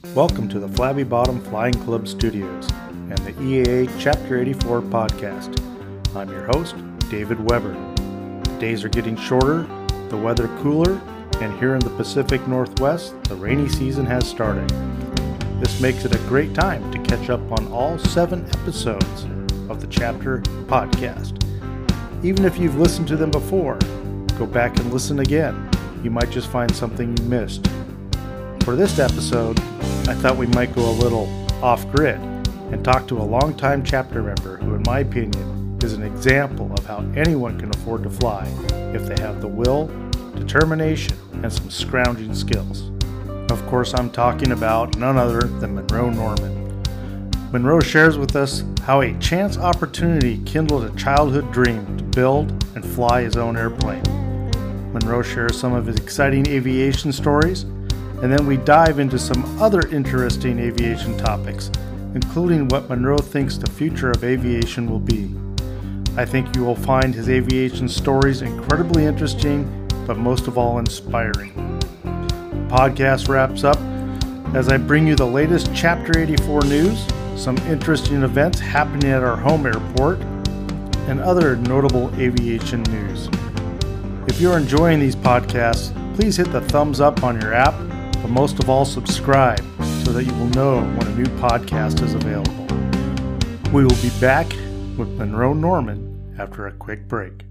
Welcome to the Flabby Bottom Flying Club Studios and the EAA Chapter 84 podcast. I'm your host, David Weber. The days are getting shorter, the weather cooler, and here in the Pacific Northwest, the rainy season has started. This makes it a great time to catch up on all 7 episodes of the Chapter podcast. Even if you've listened to them before, go back and listen again. You might just find something you missed. For this episode, I thought we might go a little off-grid and talk to a longtime chapter member who, in my opinion, is an example of how anyone can afford to fly if they have the will, determination, and some scrounging skills. Of course, I'm talking about none other than Monroe Norman. Monroe shares with us how a chance opportunity kindled a childhood dream to build and fly his own airplane. Monroe shares some of his exciting aviation stories, and then we dive into some other interesting aviation topics, including what Monroe thinks the future of aviation will be. I think you will find his aviation stories incredibly interesting, but most of all inspiring. The podcast wraps up as I bring you the latest Chapter 84 news, some interesting events happening at our home airport, and other notable aviation news. If you're enjoying these podcasts, please hit the thumbs up on your app, but most of all, subscribe so that you will know when a new podcast is available. We will be back with Monroe Norman after a quick break.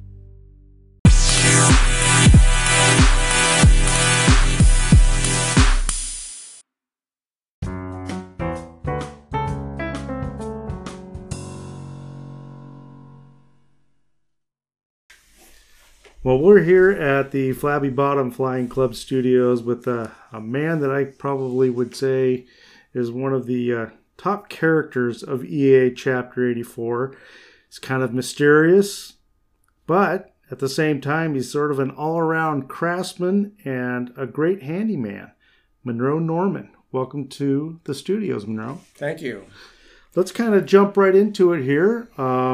Well, we're here at the Flabby Bottom Flying Club Studios with a man that I probably would say is one of the top characters of EAA Chapter 84. He's kind of mysterious, but at the same time, he's sort of an all-around craftsman and a great handyman. Monroe Norman, welcome to the studios, Monroe. Thank you. Let's kind of jump right into it here,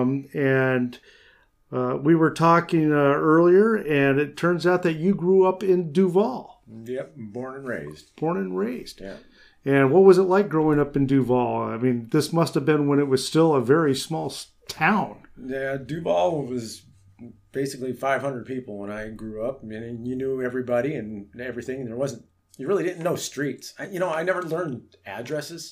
we were talking earlier, and it turns out that you grew up in Duval. Yep, born and raised. Born and raised. Yeah. And what was it like growing up in Duval? I mean, this must have been when it was still a very small town. Yeah, Duval was basically 500 people when I grew up. I mean, you knew everybody and everything. You really didn't know streets. I never learned addresses,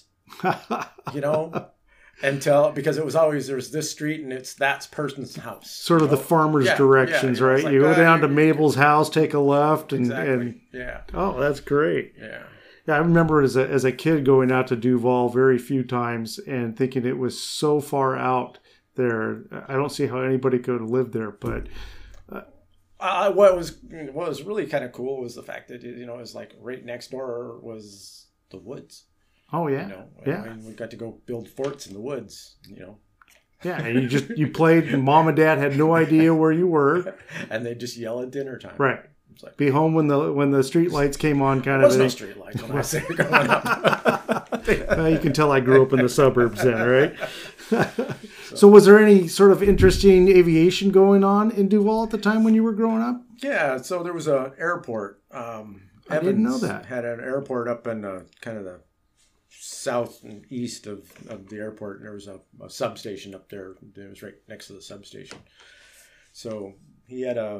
because it was always, there's this street and that's person's house. Sort of the farmer's directions, right? Like, you go down to Mabel's house, take a left. Exactly. Oh, that's great. Yeah. Yeah, I remember as a kid going out to Duval very few times and thinking it was so far out there. I don't see how anybody could live there, but... What was really kind of cool was the fact that, it was like right next door was the woods. Oh, yeah. I mean, we got to go build forts in the woods, Yeah, and you played, and mom and dad had no idea where you were. And they just yell at dinner time. Right. It's like, be home when the street lights came on, kind of. There was no street lights when I was growing up. You can tell I grew up in the suburbs then, right? So was there any sort of interesting aviation going on in Duval at the time when you were growing up? Yeah, so there was an airport. I didn't know that. Had an airport up in kind of the south and east of the airport. There was a substation up there. It was right next to the substation. So he had a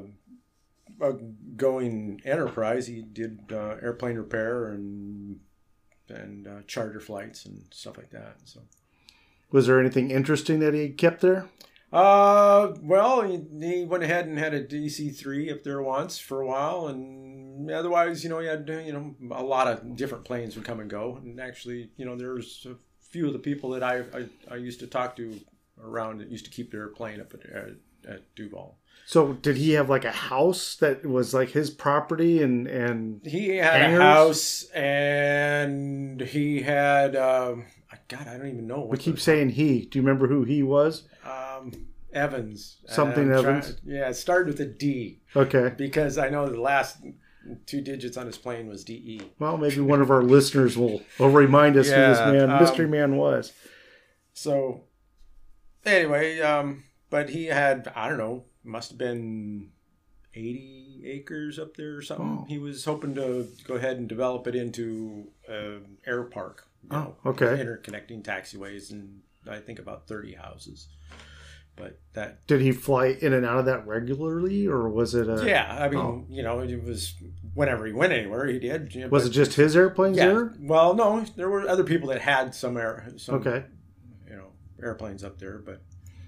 going enterprise. He did airplane repair and charter flights and stuff like that. So, was there anything interesting that he kept there? Well, he went ahead and had a DC-3 up there once for a while, and otherwise, he had a lot of different planes would come and go. And actually, there's a few of the people that I used to talk to around that used to keep their plane up at Duval. So did he have like a house that was like his property and he had hangars? A house, and he had God, I don't even know. We keep saying he. Do you remember who he was? Evans. Something Evans? Yeah, it started with a D. Okay. Because I know the last 2 digits on his plane was DE. Well, maybe one of our listeners will remind us who this mystery man was. So, anyway, but he had, I don't know, must have been 80 acres up there or something. He was hoping to go ahead and develop it into an air park. Okay. Interconnecting taxiways and I think about 30 houses. But that... Did he fly in and out of that regularly, or was it a... Yeah, I mean, it was whenever he went anywhere, he did. Was it just his airplanes there? Well, no, there were other people that had some okay. Airplanes up there, but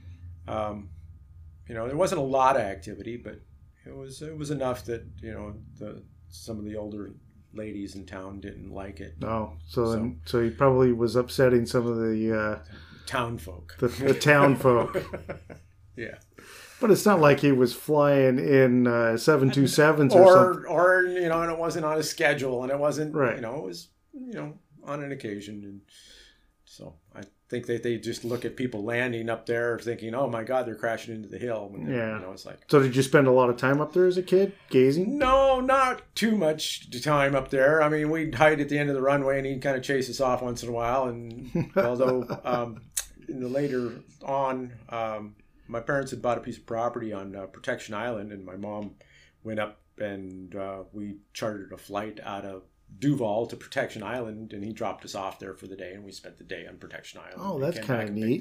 there wasn't a lot of activity, but it was enough that some of the older ladies in town didn't like it. Oh, so he probably was upsetting some of the town folk. The town folk. Yeah. But it's not like he was flying in 727s or and it wasn't on a schedule, and it wasn't right. It was on an occasion, and so I think that they just look at people landing up there thinking, oh my God, they're crashing into the hill. When it's like. So did you spend a lot of time up there as a kid, gazing? No, not too much time up there. I mean, we'd hide at the end of the runway, and he'd kind of chase us off once in a while. And although in the later on, my parents had bought a piece of property on Protection Island, and my mom went up and we chartered a flight out of Duval to Protection Island, and he dropped us off there for the day, and we spent the day on Protection Island. Oh, that's kind of neat.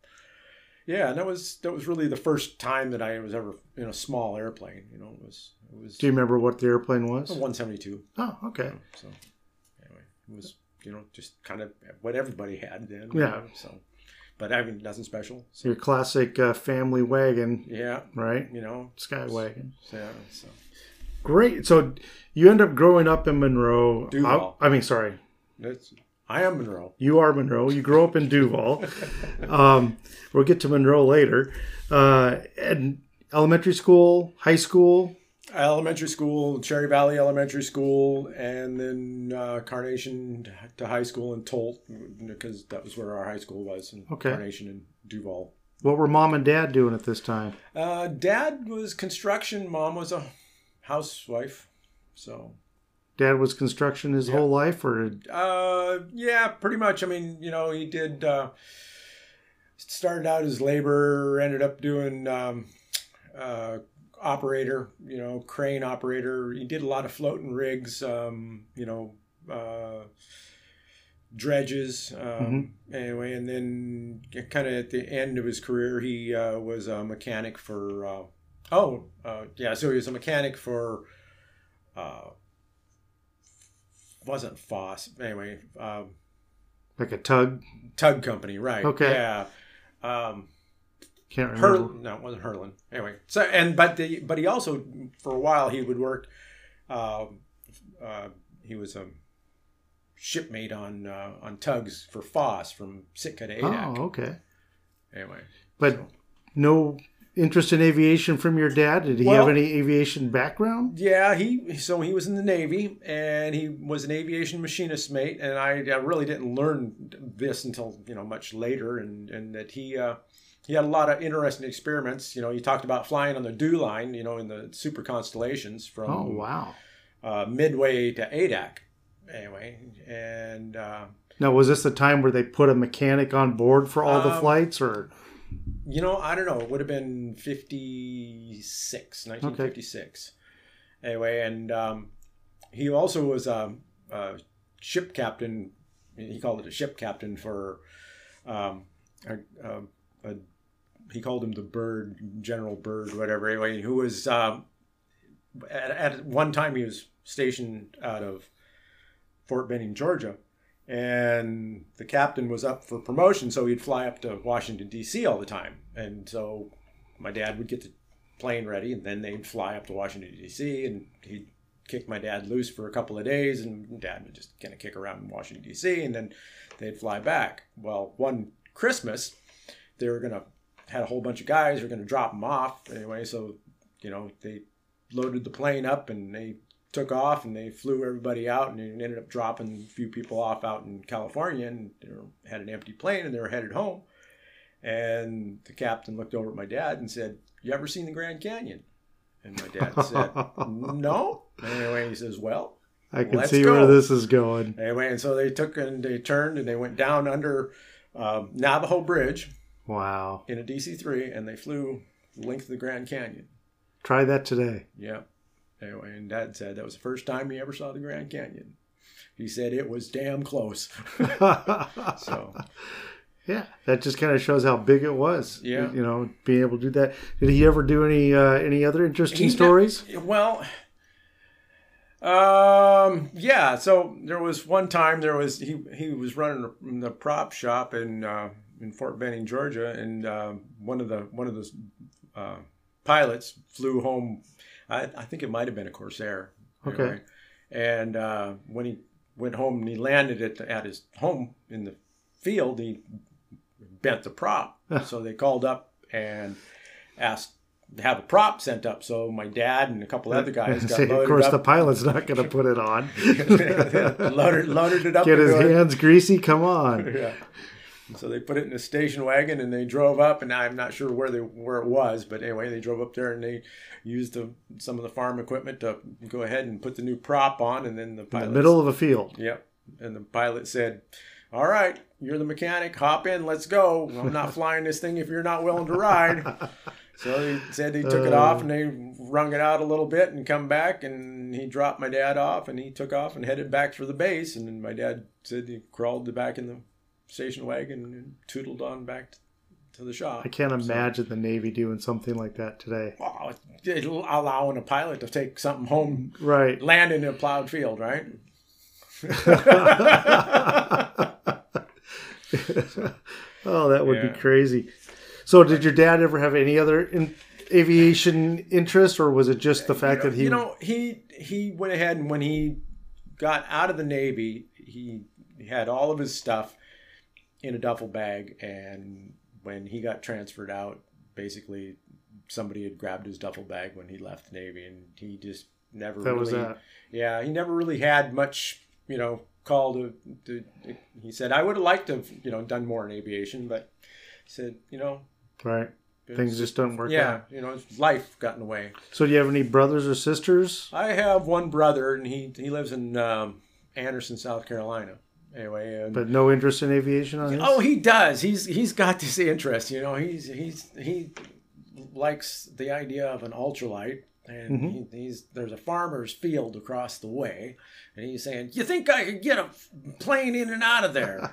Yeah, and that was really the first time that I was ever in a small airplane. It was. Do you remember what the airplane was? A 172. Oh, okay. So anyway, it was just kind of what everybody had then. Yeah. But I mean, nothing special. So. Your classic family wagon. Yeah. Right. Sky wagon. Yeah. So. Great. So you end up growing up in Monroe. Duval. Sorry. I am Monroe. You are Monroe. You grew up in Duval. We'll get to Monroe later. And elementary school, high school? Elementary school, Cherry Valley Elementary School, and then Carnation to high school in Tolt, because that was where our high school was, in Carnation and Duval. What were Mom and Dad doing at this time? Dad was construction. Mom was a housewife. So Dad was construction his whole life, or? Yeah, pretty much. I mean, he did. Started out as laborer, ended up doing operator. Crane operator. He did a lot of floating rigs. Dredges. Anyway, and then kind of at the end of his career, he was a mechanic for. So he was a mechanic for. Wasn't Foss anyway? Like a tug company, right? Okay. Yeah. Can't remember. No, it wasn't Hurlin. Anyway, so but he also for a while he would work. He was a shipmate on tugs for Foss from Sitka to Adak. Oh, okay. Anyway, but no interest in aviation from your dad? Did he have any aviation background? Yeah, he was in the Navy, and he was an aviation machinist mate, and I really didn't learn this until much later, and that he had a lot of interesting experiments. He talked about flying on the Dew Line, in the super constellations from Midway to Adak. Anyway, and now was this the time where they put a mechanic on board for all the flights, or? I don't know. It would have been 1956. Okay. Anyway, and he also was a ship captain. He called it a ship captain for, he called him the Bird, General Bird, whatever. Anyway, who was, at one time he was stationed out of Fort Benning, Georgia. And the captain was up for promotion, so he'd fly up to Washington, D.C. all the time. And so my dad would get the plane ready, and then they'd fly up to Washington, D.C., and he'd kick my dad loose for a couple of days, and Dad would just kind of kick around in Washington, D.C., and then they'd fly back. Well, one Christmas, they were had a whole bunch of guys who were going to drop them off. Anyway, so, they loaded the plane up, and they took off, and they flew everybody out, and ended up dropping a few people off out in California, and they had an empty plane, and they were headed home. And the captain looked over at my dad and said, "You ever seen the Grand Canyon?" And my dad said, "No." Anyway, he says, "Well, I can see where this is going." Anyway, and so they took and they turned and they went down under Navajo Bridge. Wow. In a DC-3, and they flew the length of the Grand Canyon. Try that today. Yeah. Anyway, and Dad said that was the first time he ever saw the Grand Canyon. He said it was damn close. So, yeah, that just kind of shows how big it was. Yeah, being able to do that. Did he ever do any other interesting stories? Yeah. So there was one time he was running the prop shop in Fort Benning, Georgia, and one of the pilots flew home. I think it might have been a Corsair. Okay. Anyway. And when he went home and he landed at his home in the field, he bent the prop. So they called up and asked to have a prop sent up. So my dad and a couple other guys got loaded up. Of course, the pilot's not going to put it on. loaded it up. Get his hands greasy. Come on. Yeah. So they put it in a station wagon and they drove up, and I'm not sure where it was, but anyway, they drove up there and they used some of the farm equipment to go ahead and put the new prop on, and then the pilot... In the middle of a field. Yep. And the pilot said, "All right, you're the mechanic, hop in, let's go. I'm not flying this thing if you're not willing to ride." So he said he took it off, and they wrung it out a little bit and come back, and he dropped my dad off, and he took off and headed back for the base, and then my dad said he crawled back in the station wagon and tootled on back to the shop. I can't imagine the Navy doing something like that today. Well, allowing a pilot to take something home, right? Land in a plowed field, right? Oh, that would be crazy. So, did your dad ever have any other aviation interest, or was it just the fact that he? He went ahead, and when he got out of the Navy, he had all of his stuff in a duffel bag, and when he got transferred out, basically somebody had grabbed his duffel bag when he left the Navy, and he just never he never really had much, call to he said, "I would have liked to have, done more in aviation," but he said, right, things just don't work out. Yeah, life got in the way. So do you have any brothers or sisters? I have one brother, and he lives in Anderson, South Carolina. Anyway, but no interest in aviation on his? Oh, he does. He's got this interest. He likes the idea of an ultralight, and there's a farmer's field across the way, and he's saying, "You think I could get a plane in and out of there?"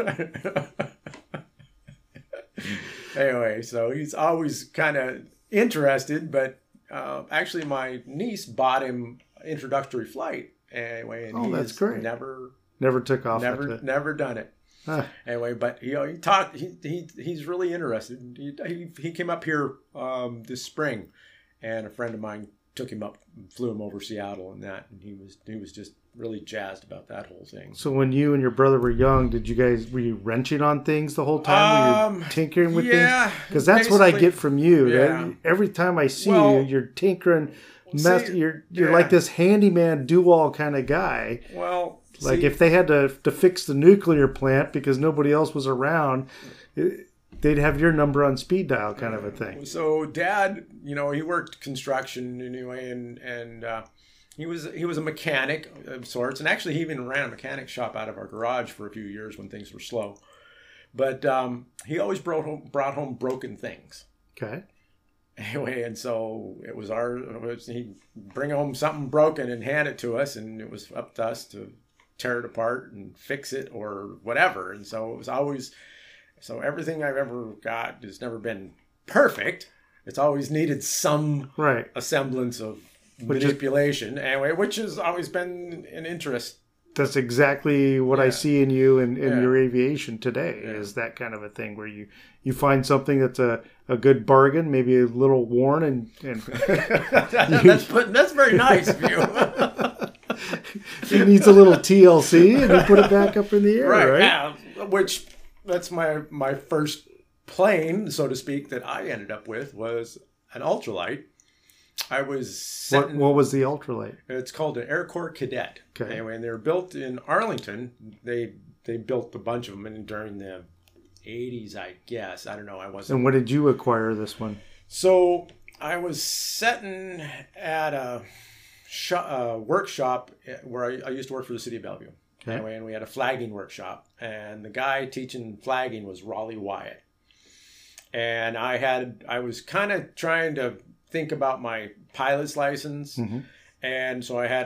Anyway, so he's always kind of interested, but actually, my niece bought him introductory flight. Anyway, and that's great. Never took off. Never done it. Anyway, but he taught. He's really interested. He came up here this spring, and a friend of mine took him up, flew him over Seattle, and he was just really jazzed about that whole thing. So when you and your brother were young, were you wrenching on things the whole time? Were you tinkering with things? Because that's what I get from you. Yeah. Every time I see you, you're tinkering. You're like this handyman do-all kind of guy. Well. Like if they had to fix the nuclear plant because nobody else was around, they'd have your number on speed dial, kind of a thing. So Dad, he worked construction anyway, and he was a mechanic of sorts, and actually he even ran a mechanic shop out of our garage for a few years when things were slow. But he always brought home broken things. Okay. Anyway, and so he'd bring home something broken and hand it to us, and it was up to us to tear it apart and fix it or whatever. And so it was always, everything I've ever got has never been perfect. It's always needed some a semblance of manipulation anyway, which has always been an interest. That's exactly what I see in you and in your aviation today is that kind of a thing where you find something that's a good bargain, maybe a little worn and that's very nice of you. It needs a little TLC, and you put it back up in the air, right? Yeah, that's my first plane, so to speak, that I ended up with was an ultralight. I was what was the ultralight? It's called an Air Corps Cadet. Okay. Anyway, and they were built in Arlington. They built a bunch of them during the 80s, I guess. I don't know. I wasn't. And when did you acquire this one? So I was sitting at a workshop where I used to work for the city of Bellevue. Okay. Anyway, and we had a flagging workshop, and the guy teaching flagging was Raleigh Wyatt. And I was kind of trying to think about my pilot's license. Mm-hmm. And so I had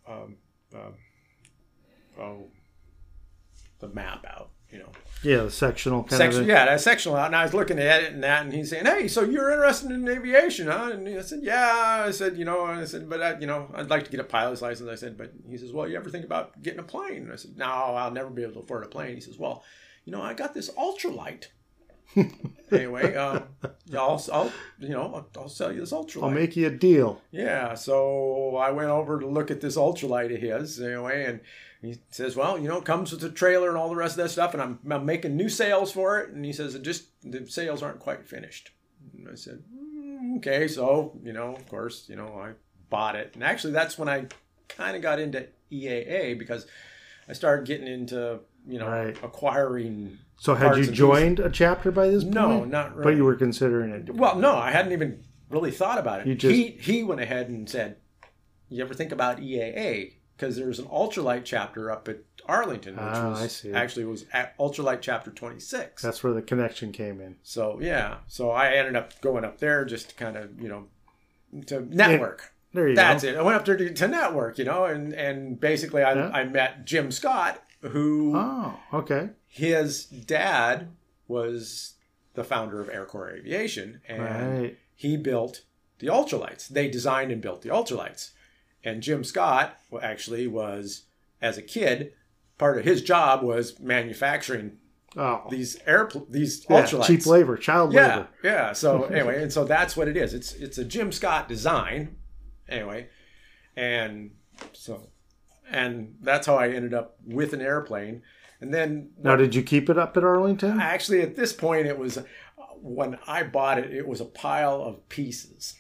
the map out, you know. Yeah, the sectional kind of. Yeah, that sectional out. And I was looking at it and that, and he's saying, "Hey, so you're interested in aviation, huh?" And I said, "Yeah." I said, but I'd like to get a pilot's license. I said, but he says, "Well, you ever think about getting a plane?" And I said, "No, I'll never be able to afford a plane." He says, "Well, I got this ultralight." Anyway, I'll sell you this ultralight. I'll make you a deal. Yeah, so I went over to look at this ultralight of his, anyway, and he says, "Well, it comes with a trailer and all the rest of that stuff, and I'm making new sales for it." And he says, the sales aren't quite finished." And I said, "Okay." So, of course, I bought it. And actually, that's when I kind of got into EAA, because I started getting into, right. acquiring. So had you joined a chapter by this point? No, not really. But you were considering it. Well, no, I hadn't even really thought about it. He went ahead and said, "You ever think about EAA?" Because there's an ultralight chapter up at Arlington, which was at Ultralight Chapter 26. That's where the connection came in. So, yeah. So I ended up going up there just to kind of, to network. There you That's go. it. I went up there to network, and basically I met Jim Scott, who... Oh, okay. His dad was the founder of Air Corps Aviation, and he built the ultralights. They designed and built the ultralights. And Jim Scott actually was, as a kid, part of his job was manufacturing these ultralights. Cheap labor, child labor. Yeah. So anyway, and so that's what it is. It's a Jim Scott design, anyway, and that's how I ended up with an airplane. And then now, did you keep it up at Arlington? Actually, at this point, it was when I bought it. It was a pile of pieces.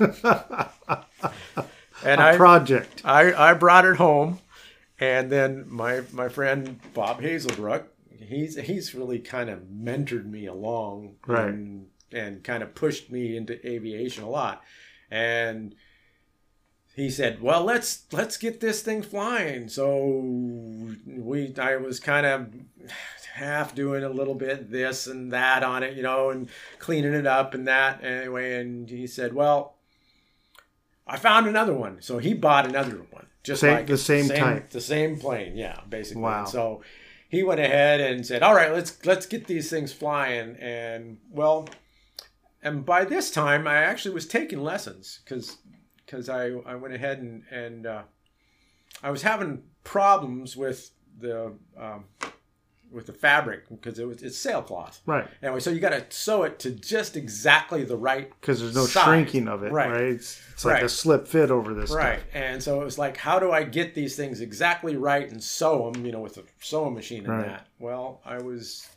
And project. I brought it home, and then my friend Bob Hazelbrook, he's really kind of mentored me along, right, and kind of pushed me into aviation a lot, and he said, "Well, let's get this thing flying." So I was kind of half doing a little bit this and that on it, and cleaning it up and that anyway. And he said, "Well, I found another one." So he bought another one, just like the same type, the same plane, yeah, basically. Wow. And so he went ahead and said, "All right, let's get these things flying." And by this time, I actually was taking lessons because I went ahead and I was having problems with the fabric, because it's sailcloth. Right. Anyway, so you got to sew it to just exactly the right because there's no size. Shrinking of it. Right. It's like a slip fit over this right. stuff. And so it was like, how do I get these things exactly right and sew them, with a sewing machine and that? Well, I was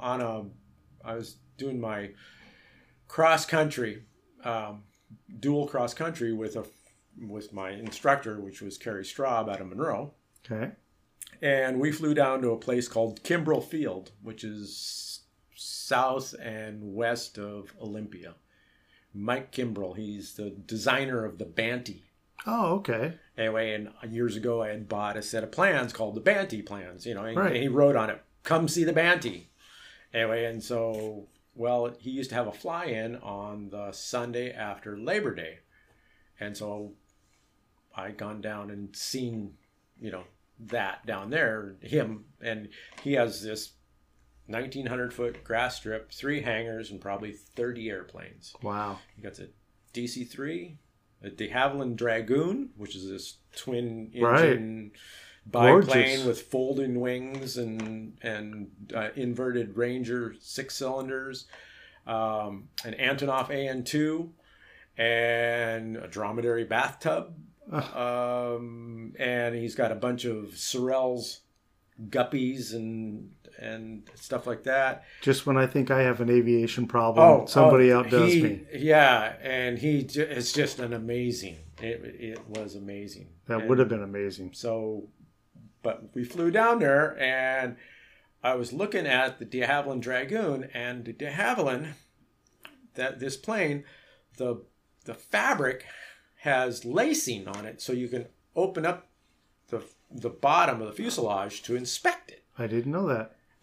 doing my cross country, dual cross country with my instructor, which was Kerry Straub out of Monroe. Okay. And we flew down to a place called Kimbrell Field, which is south and west of Olympia. Mike Kimbrell, he's the designer of the Banty. Oh, okay. Anyway, and years ago I had bought a set of plans called the Banty plans, and he wrote on it, "Come see the Banty." Anyway, and so, he used to have a fly-in on the Sunday after Labor Day. And so I'd gone down and seen, that down there, him, and he has this 1,900-foot grass strip, 3 hangars, and probably 30 airplanes. Wow. He got a DC-3, a de Havilland Dragoon, which is this twin engine biplane with folding wings and inverted Ranger 6 cylinders, an Antonov AN2, and a dromedary bathtub. And he's got a bunch of Sorels guppies and stuff like that. Just when I think I have an aviation problem, somebody outdoes me. Yeah, and it's just an amazing. It was amazing. That would have been amazing. So, but we flew down there, and I was looking at the de Havilland Dragoon, and the de Havilland, this plane, the fabric has lacing on it, so you can open up the bottom of the fuselage to inspect it. I didn't know that.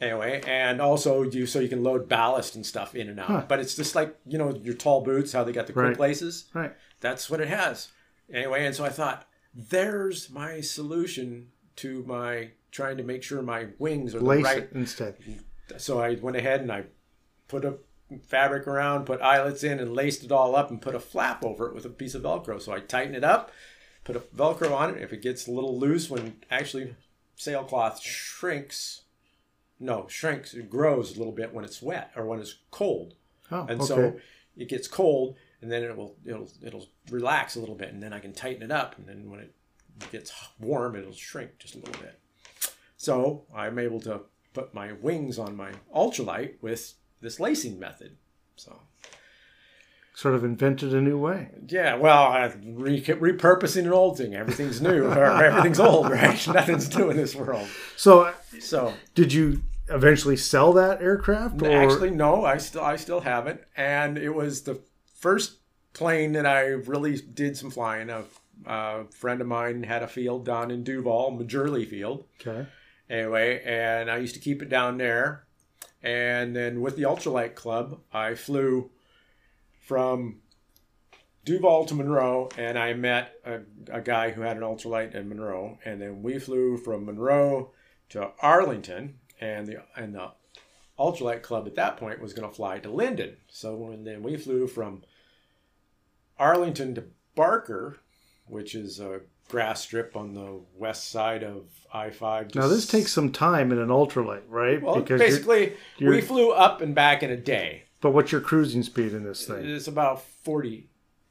Anyway, and also so you can load ballast and stuff in and out. But it's just like, your tall boots, how they got the quick laces. Right. That's what it has. Anyway, and so I thought, there's my solution to my trying to make sure my wings are Lace right. it instead. So I went ahead and I put a fabric around, put eyelets in, and laced it all up and put a flap over it with a piece of Velcro. So I tighten it up, put a Velcro on it. If it gets a little loose when actually sailcloth shrinks, it grows a little bit when it's wet or when it's cold. So it gets cold, and then it'll relax a little bit, and then I can tighten it up, and then when it gets warm, it'll shrink just a little bit. So I'm able to put my wings on my ultralight with this lacing method. So sort of invented a new way. Yeah, well, repurposing an old thing. Everything's new or everything's old, right? Nothing's new in this world. So did you eventually sell that aircraft? Or? Actually, no. I still have it, and it was the first plane that I really did some flying. A friend of mine had a field down in Duval, Majorly Field. Okay. Anyway, and I used to keep it down there, and then with the Ultralight Club, I flew from Duval to Monroe, and I met a guy who had an ultralight in Monroe, and then we flew from Monroe to Arlington, and the Ultralight Club at that point was going to fly to Linden. So then we flew from Arlington to Barker, which is a grass strip on the west side of I-5. Now this takes some time in an ultralight, right? Well, because basically we flew up and back in a day. But what's your cruising speed in this thing? It's about 40.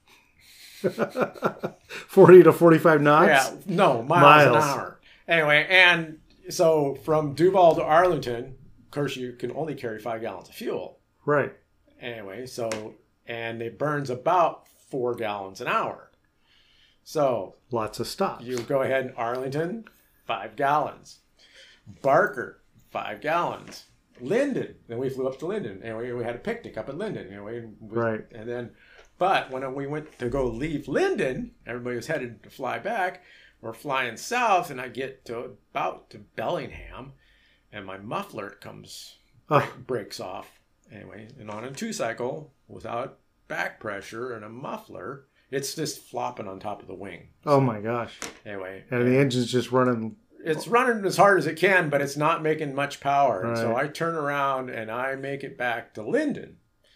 40 to 45 knots? Yeah, no, miles an hour. Anyway, and so from Duval to Arlington, of course, you can only carry 5 gallons of fuel. Right. Anyway, and it burns about 4 gallons an hour. So lots of stops. You go ahead in Arlington, 5 gallons. Barker, 5 gallons. Linden. Then we flew up to Linden. Anyway, we had a picnic up at Linden. Anyway, right. And then, but when we went to go leave Linden, everybody was headed to fly back. We're flying south, and I get about to Bellingham, and my muffler breaks off. Anyway, and on a 2-cycle without back pressure and a muffler, it's just flopping on top of the wing. Oh my gosh. Anyway. And the engine's just running. It's running as hard as it can, but it's not making much power. Right. And so I turn around and I make it back to Linden.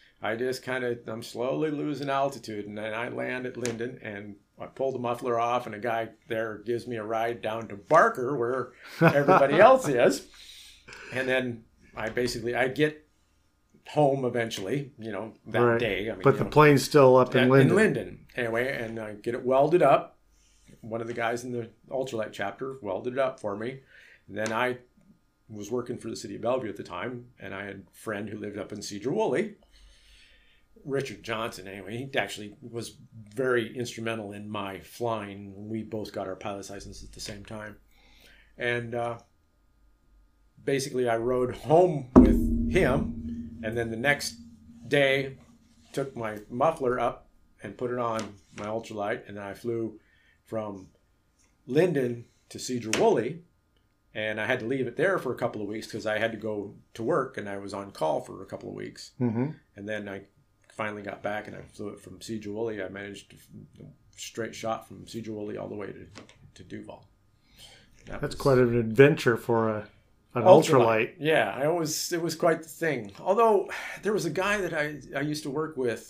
I'm slowly losing altitude, and then I land at Linden, and I pull the muffler off, and a guy there gives me a ride down to Barker where everybody else is. And then I get home eventually, that day. But the plane's still up in Linden. In Linden. Anyway, and I get it welded up. One of the guys in the ultralight chapter welded it up for me. And then I was working for the city of Bellevue at the time, and I had a friend who lived up in Cedar-Woolley, Richard Johnson. Anyway, he actually was very instrumental in my flying. We both got our pilot's license at the same time. And basically I rode home with him, and then the next day took my muffler up and put it on my ultralight, and then I flew from Linden to Cedar-Woolley, and I had to leave it there for a couple of weeks because I had to go to work, and I was on call for a couple of weeks. Mm-hmm. And then I finally got back, and I flew it from Cedar-Woolley. I managed a straight shot from Cedar-Woolley all the way to Duval. That's quite an adventure for an ultralight. Yeah, it was quite the thing. Although there was a guy that I used to work with.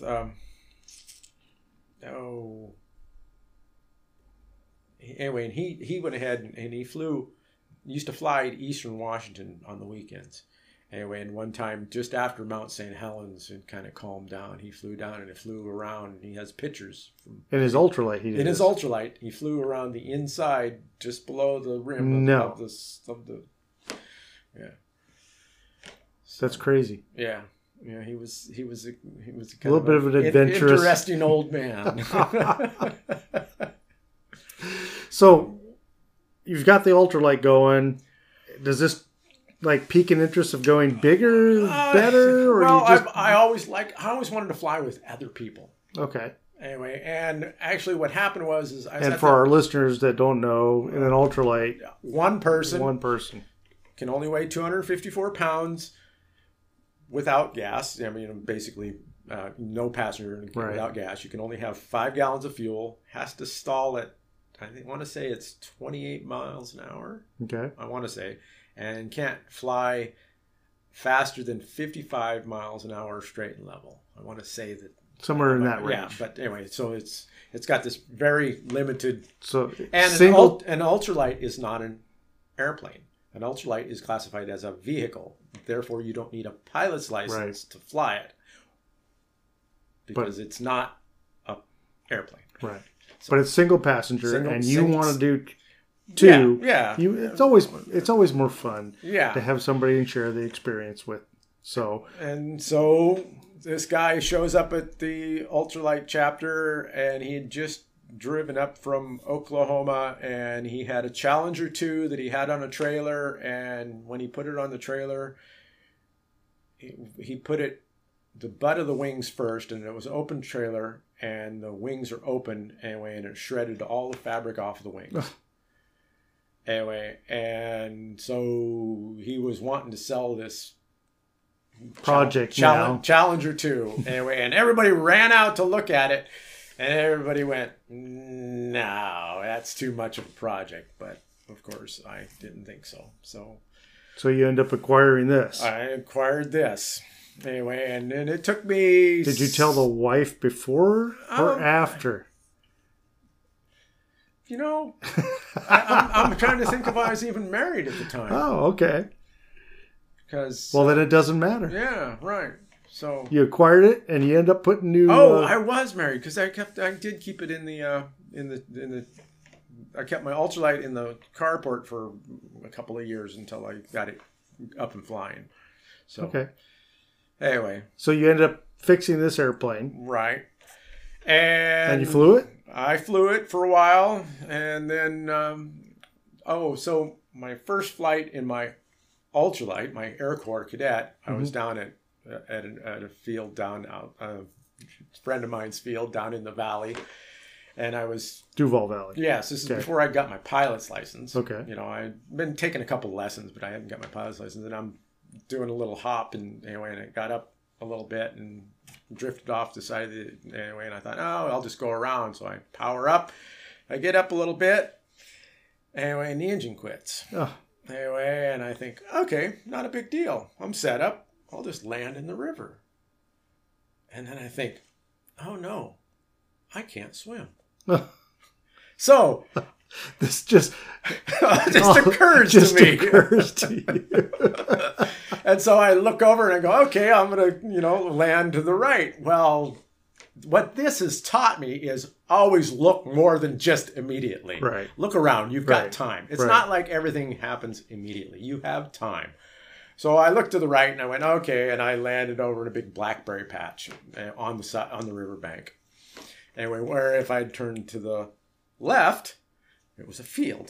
Anyway, and he went ahead and he used to fly to Eastern Washington on the weekends. Anyway, and one time just after Mount St. Helens, it kind of calmed down. He flew down and it flew around, and he has pictures in his ultralight. His ultralight, he flew around the inside, just below the rim of the. Yeah, that's crazy. Yeah. Yeah, he was a little bit of an adventurous, interesting old man. So, you've got the ultralight going. Does this pique an interest of going bigger, better, or I always wanted to fly with other people. Okay. Anyway, and actually, what happened was for our listeners that don't know, in an ultralight, one person, can only weigh 254 pounds without gas. I mean, basically no passenger without gas. You can only have 5 gallons of fuel. Has to stall at, want to say it's 28 miles an hour. Okay. I want to say. And can't fly faster than 55 miles an hour straight and level. I want to say that. Somewhere in that range. Yeah, but anyway, so it's got this very limited. So and an ultralight is not an airplane. An ultralight is classified as a vehicle. Therefore, you don't need a pilot's license to fly it because it's not an airplane. Right. So, but it's single passenger, and you want to do two. Yeah. It's always more fun. Yeah. To have somebody and share the experience with. So this guy shows up at the ultralight chapter, and he had just driven up from Oklahoma, and he had a Challenger 2 that he had on a trailer, and when he put it on the trailer, he put the butt of the wings first, and it was open trailer, and the wings are open anyway, and it shredded all the fabric off of the wings. Anyway, and so he was wanting to sell this project Challenger 2 anyway, and everybody ran out to look at it, and everybody went, no, that's too much of a project. But of course I didn't think so. So you end up acquiring this. I acquired this anyway, and it took me. Did you tell the wife before or after? I'm trying to think if I was even married at the time. Oh, okay. Well, then it doesn't matter. Yeah, right. So you acquired it, and you end up putting new. I was married because I did keep it in the. I kept my ultralight in the carport for a couple of years until I got it up and flying. So okay. Anyway, so you ended up fixing this airplane, right? And you flew it. I flew it for a while, and then so my first flight in my ultralight, my Air Corps cadet, I was down at a field down out, a friend of mine's field down in the valley, and I was Duval Valley. Yes, this is before I got my pilot's license. Okay. I'd been taking a couple of lessons, but I hadn't got my pilot's license, and I'm doing a little hop, and it got up a little bit and drifted off the side of and I thought, I'll just go around. So I power up, I get up a little bit, and the engine quits. Oh. Anyway, and I think, okay, not a big deal. I'm set up. I'll just land in the river. And then I think, oh no, I can't swim. So this just occurs to you. And so I look over and I go, okay, I'm going to, land to the right. Well, what this has taught me is always look more than just immediately. Right. Look around. You've got time. It's not like everything happens immediately. You have time. So I looked to the right and I went, okay, and I landed over in a big blackberry patch on the riverbank. Anyway, where if I'd turned to the left, it was a field.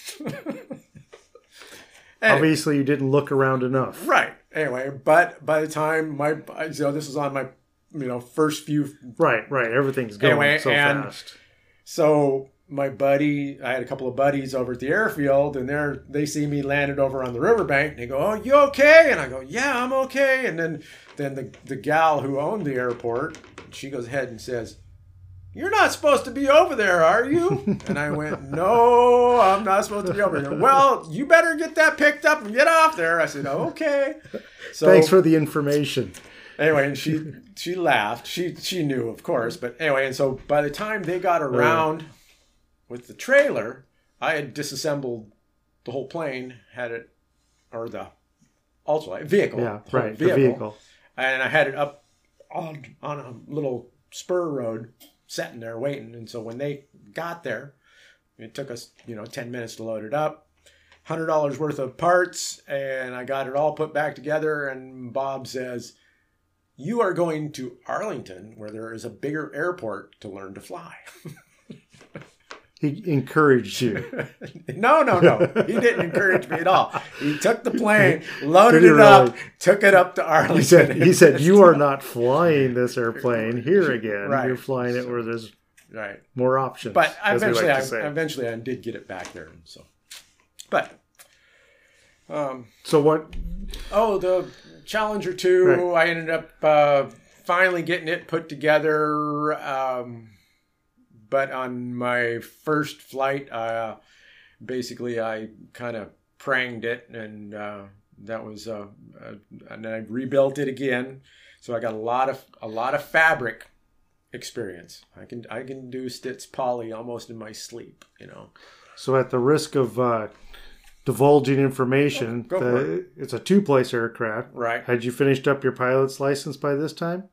Obviously, you didn't look around enough. Right. Anyway, but by the time this is on my first few. Right. Everything's going so fast. So my buddy, I had a couple of buddies over at the airfield, and they see me landed over on the riverbank, and they go, "Oh, you okay?" And I go, "Yeah, I'm okay." And then the gal who owned the airport, she goes ahead and says, "You're not supposed to be over there, are you?" And I went, "No, I'm not supposed to be over there." "Well, you better get that picked up and get off there." I said, "Oh, okay." So, thanks for the information. Anyway, and she laughed. She knew, of course. But anyway, and so by the time they got around with the trailer, I had disassembled the whole plane, the ultralight vehicle. Yeah, right, the vehicle. And I had it up on a little spur road, sitting there waiting. And so when they got there, it took us 10 minutes to load it up, $100 worth of parts, and I got it all put back together. And Bob says, "You are going to Arlington, where there is a bigger airport, to learn to fly." He encouraged you. No. He didn't encourage me at all. He took the plane, loaded it up, took it up to Arlington. He said, "You are not flying this airplane here again. Right. You're flying it where there's more options." But eventually I did get it back there. So, but So what? Oh, the Challenger 2. Right. I ended up finally getting it put together. But on my first flight, basically I kind of pranged it, and that was and I rebuilt it again. So I got a lot of fabric experience. I can do Stitz poly almost in my sleep, you know. So at the risk of divulging information, it's a 2-place aircraft. Right. Had you finished up your pilot's license by this time?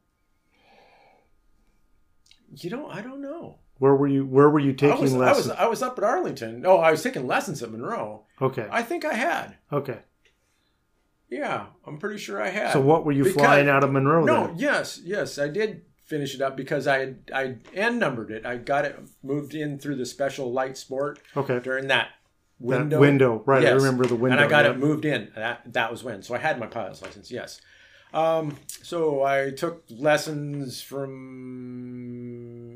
I don't know. Where were you taking lessons? I was up at Arlington. No, I was taking lessons at Monroe. Okay. I think I had. Okay. Yeah, I'm pretty sure I had. So what were you flying out of Monroe then? Yes, I did finish it up because I end numbered it. I got it moved in through the Special Light Sport. Okay. During that window. That window, right? Yes. I remember the window. And I got it moved in. That was when. So I had my pilot's license. Yes. So I took lessons from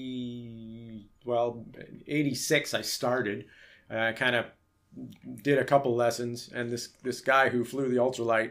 86 I started. I kind of did a couple lessons, and this guy who flew the ultralight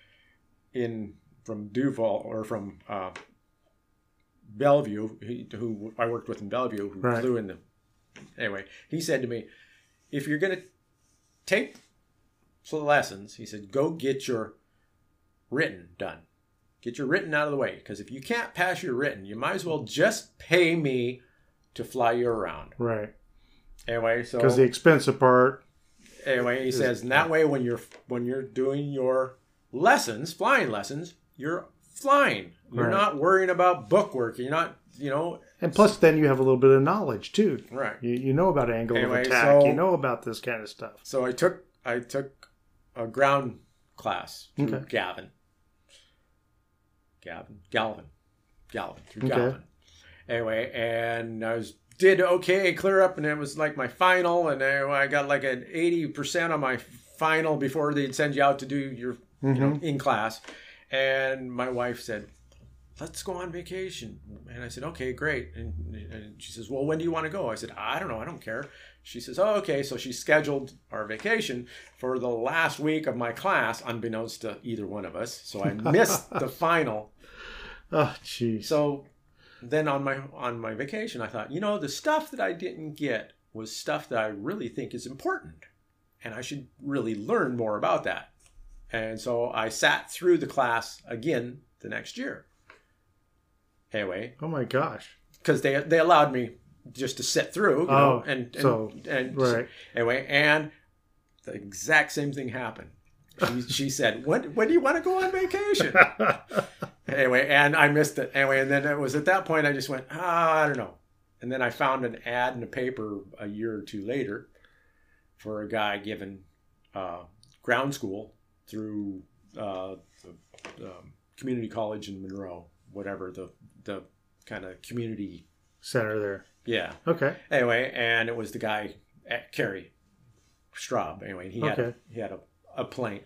from Duval or from Bellevue, who I worked with in Bellevue, who right. flew in the... Anyway, he said to me, if you're going to take lessons, he said, go get your written done. Get your written out of the way. Because if you can't pass your written, you might as well just pay me to fly you around. Right. Anyway, so... Because the expensive part... Anyway, he says, and that way when you're doing your lessons, flying lessons, you're flying. You're right. not worrying about bookwork. You're not, you know... And plus then you have a little bit of knowledge too. Right. You know about angle of attack. You know about this kind of stuff. So I took a ground Class through okay. Galvin through okay. Galvin. Anyway, and did okay, clear up, and it was like my final, and I got like an 80% on my final before they'd send you out to do your in class. And my wife said, let's go on vacation. And I said, okay, great. And she says, well, when do you want to go? I said, I don't know. I don't care. She says, oh, okay. So she scheduled our vacation for the last week of my class, unbeknownst to either one of us. So I missed the final. Oh, jeez. So then on my vacation, I thought, the stuff that I didn't get was stuff that I really think is important. And I should really learn more about that. And so I sat through the class again the next year. Anyway. Oh my gosh. Because they allowed me just to sit through, and right. Anyway, and the exact same thing happened. She said, when do you want to go on vacation? Anyway, and I missed it. Anyway, and then it was at that point I just went, I don't know. And then I found an ad in the paper a year or two later for a guy giving ground school through the community college in Monroe, whatever the kind of community center there. Yeah. Okay. Anyway, and it was the guy Kerry Straub. Anyway, he had a plane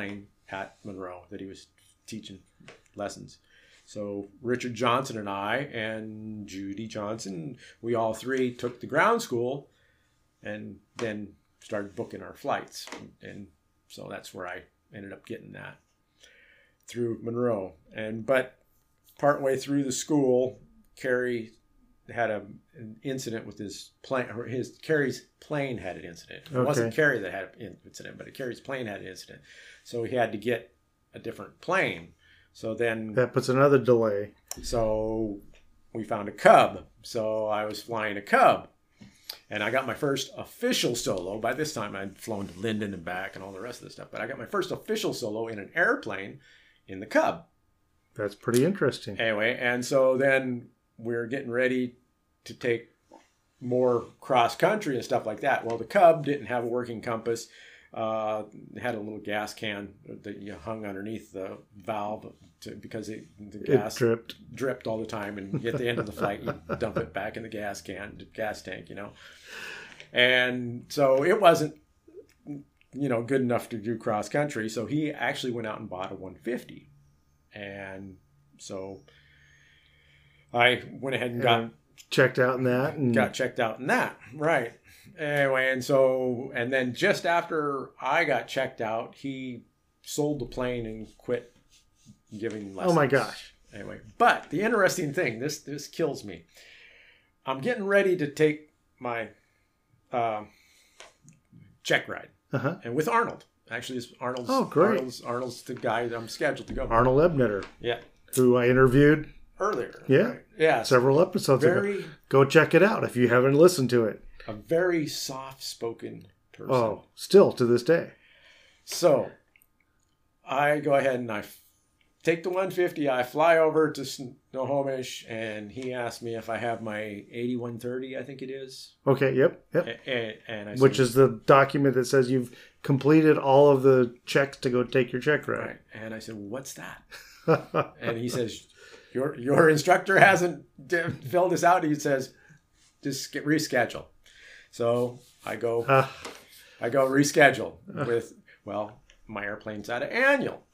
at Monroe that he was teaching lessons. So Richard Johnson and I and Judy Johnson, we all three took the ground school and then started booking our flights. And so that's where I ended up getting that through Monroe. But partway through the school, Kerry had an incident with his plane. Kerry's plane had an incident. It wasn't Kerry that had an incident, but Kerry's plane had an incident. So he had to get a different plane. So then that puts another delay. So we found a Cub. So I was flying a Cub, and I got my first official solo. By this time, I'd flown to Linden and back and all the rest of the stuff. But I got my first official solo in an airplane in the Cub. That's pretty interesting. Anyway, and so then we're getting ready to take more cross country and stuff like that. Well, the Cub didn't have a working compass. It had a little gas can that you hung underneath the valve because the gas dripped all the time. And at the end of the flight, you dump it back in the gas tank, And so it wasn't, good enough to do cross country. So he actually went out and bought a 150. And so I went ahead and got checked out in that. Got checked out in that, right. Anyway, and then just after I got checked out, he sold the plane and quit giving lessons. Oh my gosh. Anyway, but the interesting thing, this kills me. I'm getting ready to take my check ride. Uh-huh. And with Arnold. Actually, it's Arnold's. Oh, great. Arnold's the guy that I'm scheduled to go with. Arnold Ebneter. Yeah. Who I interviewed earlier. Yeah. Right? Yeah. Several episodes ago. Go check it out if you haven't listened to it. A very soft-spoken person. Oh, still to this day. So, I go ahead and I take the 150. I fly over to Snohomish, and he asked me if I have my 8130, I think it is. Okay, yep. And I Which is the document that says you've completed all of the checks to go take your check ride. Right. And I said, well, what's that? And he says, your instructor hasn't filled this out. He says, just reschedule. So I go reschedule with, my airplane's out of annual.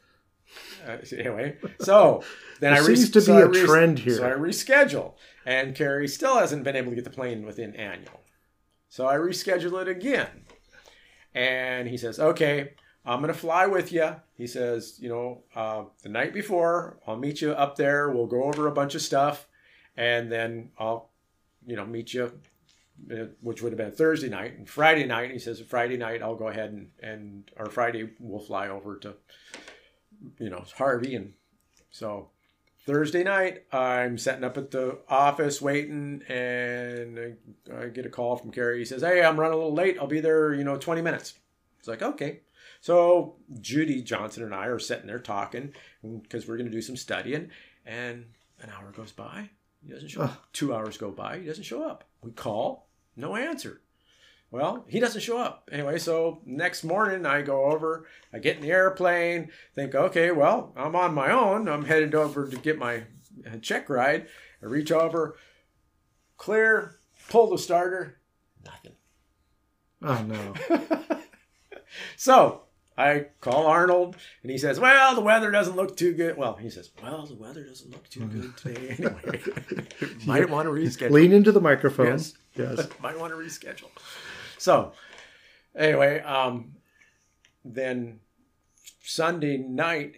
Anyway, so then there seems to be a trend here. So I reschedule, and Carrie still hasn't been able to get the plane within annual. So I reschedule it again, and he says, "Okay, I'm going to fly with you." He says, the night before, I'll meet you up there. We'll go over a bunch of stuff, and then I'll, meet you, which would have been Thursday night. And Friday night, he says, Friday night, I'll go ahead or Friday, we'll fly over to, Harvey. And so Thursday night, I'm setting up at the office waiting, and I get a call from Carrie. He says, "Hey, I'm running a little late. I'll be there, 20 minutes. It's like, okay. So Judy Johnson and I are sitting there talking because we're going to do some studying, and an hour goes by. He doesn't show up. 2 hours go by. He doesn't show up. We call. No answer. Well, he doesn't show up. Anyway, so next morning I go over, I get in the airplane, think, okay, well, I'm on my own. I'm headed over to get my check ride. I reach over, clear, pull the starter, nothing. Oh, no. So I call Arnold, and he says, well, the weather doesn't look too good. Well, he says, well, the weather doesn't look too good today anyway. Might want to reschedule. Lean into the microphone. Yes. Might want to reschedule. So anyway, then Sunday night,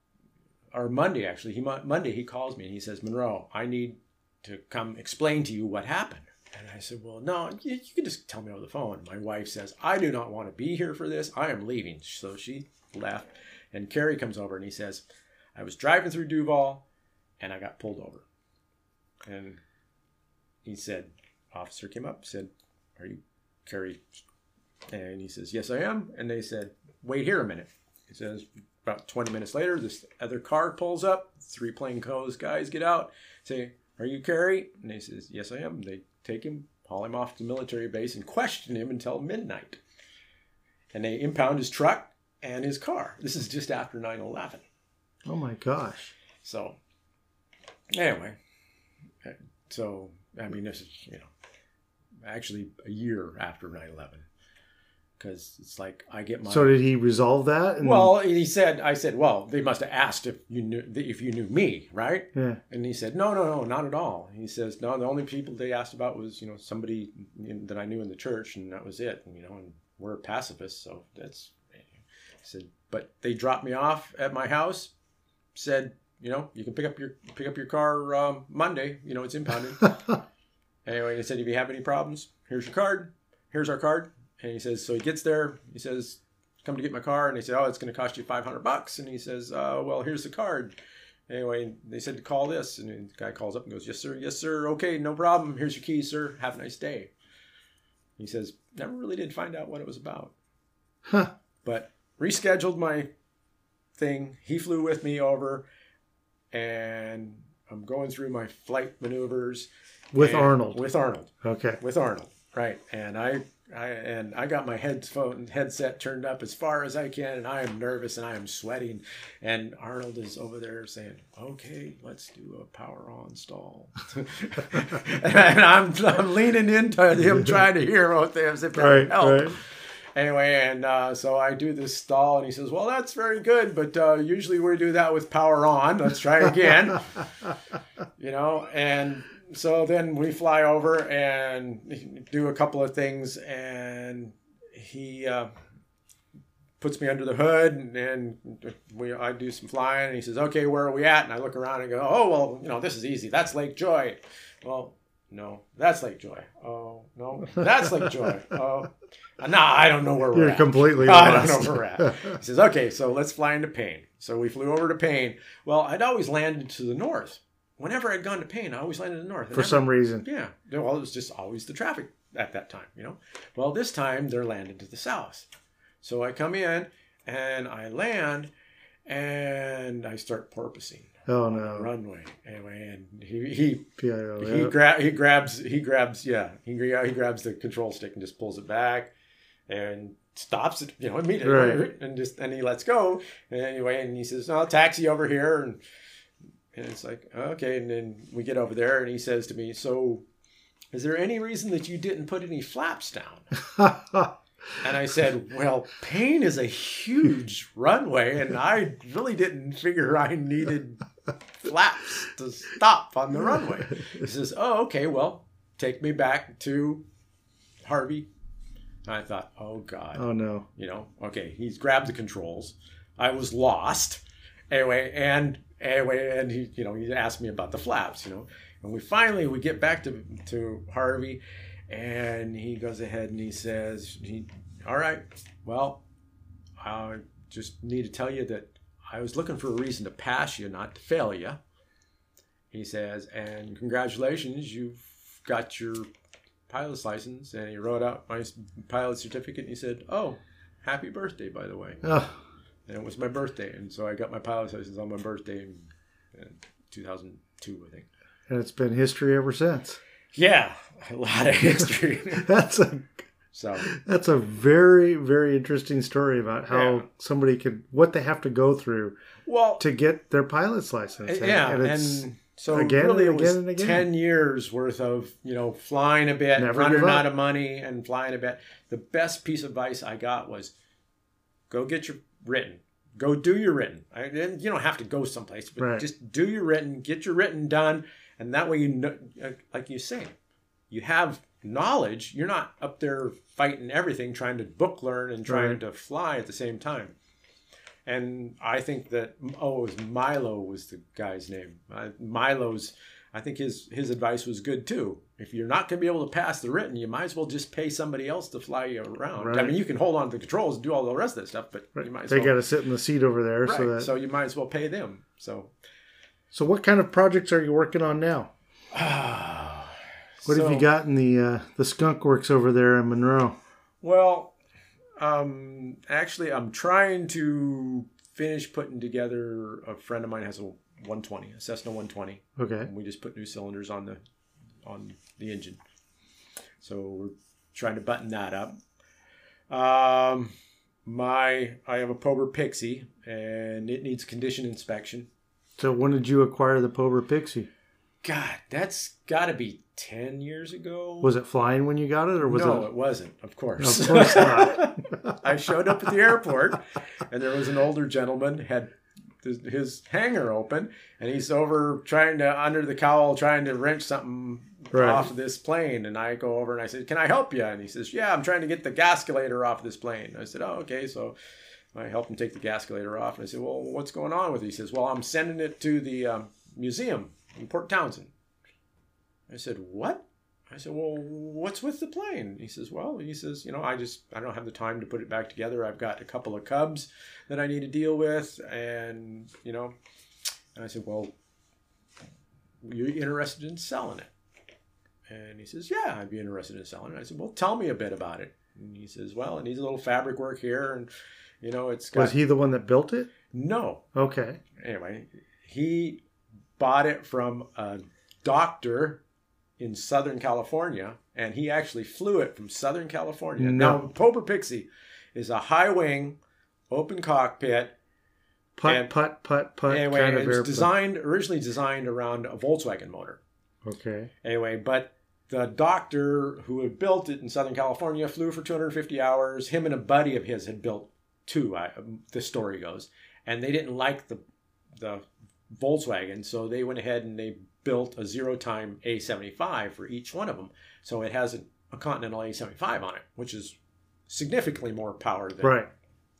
Monday he calls me and he says, Monroe, I need to come explain to you what happened. And I said, well, no, you can just tell me over the phone. My wife says, I do not want to be here for this. I am leaving. So she left, and Carrie comes over and he says, I was driving through Duval and I got pulled over. And he said, officer came up, said, are you Carrie? And he says, yes, I am. And they said, wait here a minute. He says, about 20 minutes later, this other car pulls up. 3 plainclothes guys get out, say, are you Carrie? And he says, yes, I am. They take him, haul him off to the military base, and question him until midnight. And they impound his truck and his car. This is just after 9/11. Oh my gosh. So, anyway. So, this is, actually a year after 9/11. Because it's like I get my... So did he resolve that? Well, I said, well, they must have asked if you knew me, right? Yeah. And he said, no, not at all. He says, no, the only people they asked about was, somebody that I knew in the church, and that was it. And we're pacifists, so that's... He said, but they dropped me off at my house, said, you can pick up your car Monday, it's impounded. Anyway, he said, if you have any problems, here's your card. Here's our card. And he says, so he gets there, he says, come to get my car. And they said, oh, it's going to cost you $500. And he says, well, here's the card. Anyway, they said to call this. And the guy calls up and goes, yes, sir. Okay, no problem. Here's your keys, sir. Have a nice day. He says, never really did find out what it was about. Huh. But rescheduled my thing. He flew with me over. And I'm going through my flight maneuvers. With Arnold. With Arnold. Okay. With Arnold, right. And I got my headset turned up as far as I can, and I am nervous and I am sweating. And Arnold is over there saying, okay, let's do a power on stall. And I'm leaning into him trying to hear what they have to help. Right. Anyway, and so I do this stall, and he says, well, that's very good, but usually we do that with power on. Let's try again. And so then we fly over and do a couple of things, and he puts me under the hood, and I do some flying, and he says, "Okay, where are we at?" And I look around and go, "Oh, well, this is easy. That's Lake Joy." Well, no, that's Lake Joy. Oh, no, that's Lake Joy. Oh, no, I don't know where we're at. You're completely lost. I lost. don't know where we're at. He says, "Okay, so let's fly into Payne." So we flew over to Payne. Well, I'd always landed to the north. Whenever I'd gone to Payne, I always landed in the north. For some reason. Yeah. Well, it was just always the traffic at that time, Well, this time they're landing to the south. So I come in and I land and I start porpoising. Oh on no! the runway anyway, and he PIO, grabs the control stick and just pulls it back and stops it immediately, right. and he lets go anyway, and he says, "No, taxi over here," and it's like, okay, and then we get over there and he says to me, "So is there any reason that you didn't put any flaps down?" And I said, "Well, Payne is a huge runway, and I really didn't figure I needed flaps to stop on the runway." He says, "Oh, okay, well, take me back to Harvey." And I thought, oh, God. Oh, no. Okay, he's grabbed the controls. I was lost. Anyway, and he, he asked me about the flaps, And we get back to Harvey. And he goes ahead and he says, "All right, well, I just need to tell you that I was looking for a reason to pass you, not to fail you." He says, "And congratulations, you've got your pilot's license." And he wrote out my pilot certificate and he said, "Oh, happy birthday, by the way." Oh. And it was my birthday. And so I got my pilot's license on my birthday in 2002, I think. And it's been history ever since. Yeah, a lot of history. That's a very, very interesting story about how somebody what they have to go through to get their pilot's license. And so again, really it was 10 years worth of, flying a bit, running out of money and flying a bit. The best piece of advice I got was go get your written. Go do your written. You don't have to go someplace, but just do your written, get your written done. And that way, like you say, you have knowledge. You're not up there fighting everything, trying to book learn and trying to fly at the same time. And I think that, it was Milo was the guy's name. I think his advice was good too. If you're not going to be able to pass the written, you might as well just pay somebody else to fly you around. Right. I mean, you can hold on to the controls and do all the rest of that stuff, but you might as well. They got to sit in the seat over there. Right. So you might as well pay them. So what kind of projects are you working on now? What have you got in the skunk works over there in Monroe? Well, actually, I'm trying to finish putting together. A friend of mine has a 120, a Cessna 120. Okay. And we just put new cylinders on the engine. So we're trying to button that up. I have a Pober Pixie, and it needs condition inspection. So when did you acquire the Pober Pixie? God, that's got to be 10 years ago. Was it flying when you got it, or was No, it wasn't, of course. Of course not. I showed up at the airport, and there was an older gentleman, had his hangar open, and he's over under the cowl, trying to wrench something off of this plane. And I go over and I said, "Can I help you?" And he says, "Yeah, I'm trying to get the gasculator off of this plane." I said, "Oh, okay." So I helped him take the gasculator off. And I said, "Well, what's going on with it?" He says, "Well, I'm sending it to the museum in Port Townsend." I said, "What?" I said, "Well, what's with the plane?" He says, I don't have the time to put it back together. I've got a couple of cubs that I need to deal with. And I said, "Well, you interested in selling it?" And he says, "Yeah, I'd be interested in selling it." I said, "Well, tell me a bit about it." And he says, "Well, it needs a little fabric work here. And, it's got..." Was he the one that built it? No. Okay. Anyway, he bought it from a doctor in Southern California, and he actually flew it from Southern California. No. Now, Pober Pixie is a high wing, open cockpit, putt anyway, kind of airplane. Originally designed around a Volkswagen motor. Okay. Anyway, but the doctor who had built it in Southern California flew for 250 hours. Him and a buddy of his had built two, the story goes, and they didn't like the Volkswagen, so they went ahead and they built a zero-time A75 for each one of them. So it has a Continental A75 on it, which is significantly more power than... Right.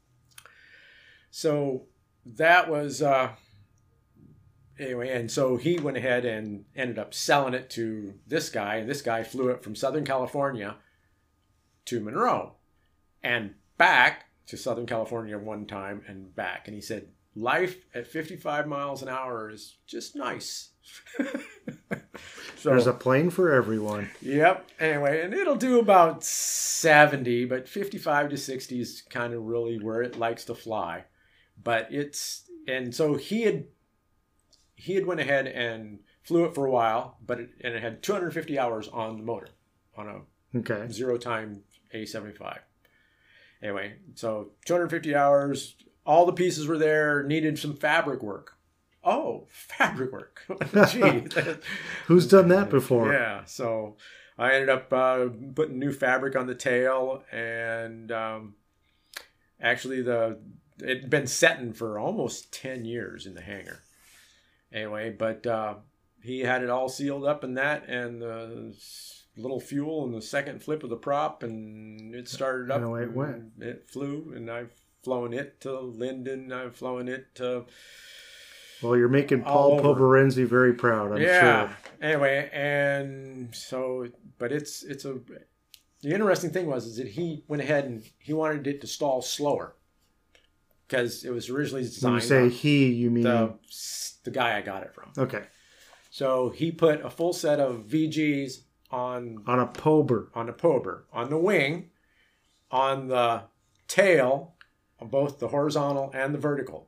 So that was... Anyway, and so he went ahead and ended up selling it to this guy, and this guy flew it from Southern California to Monroe and back to Southern California one time and back. And he said, life at 55 miles an hour is just nice. So, there's a plane for everyone. Yep. Anyway, and it'll do about 70, but 55 to 60 is kind of really where it likes to fly. But and so he had went ahead and flew it for a while, and it had 250 hours on the motor on a zero-time A75. Anyway, so 250 hours, all the pieces were there, needed some fabric work. Oh, fabric work. Gee. Who's done that before? Yeah, so I ended up putting new fabric on the tail, and actually it'd been setting for almost 10 years in the hangar. Anyway, but he had it all sealed up in that, and the little fuel in the second flip of the prop, and it started up. It went. It flew, and I've flown it to Linden. I've flown it to... Well, you're making Paul Poverenzi very proud, I'm sure. Anyway, and so, but the interesting thing is that he went ahead and he wanted it to stall slower because it was originally designed. When you say he, you mean the guy I got it from. Okay. So he put a full set of VGs on a Pober, on the wing, on the tail, on both the horizontal and the vertical.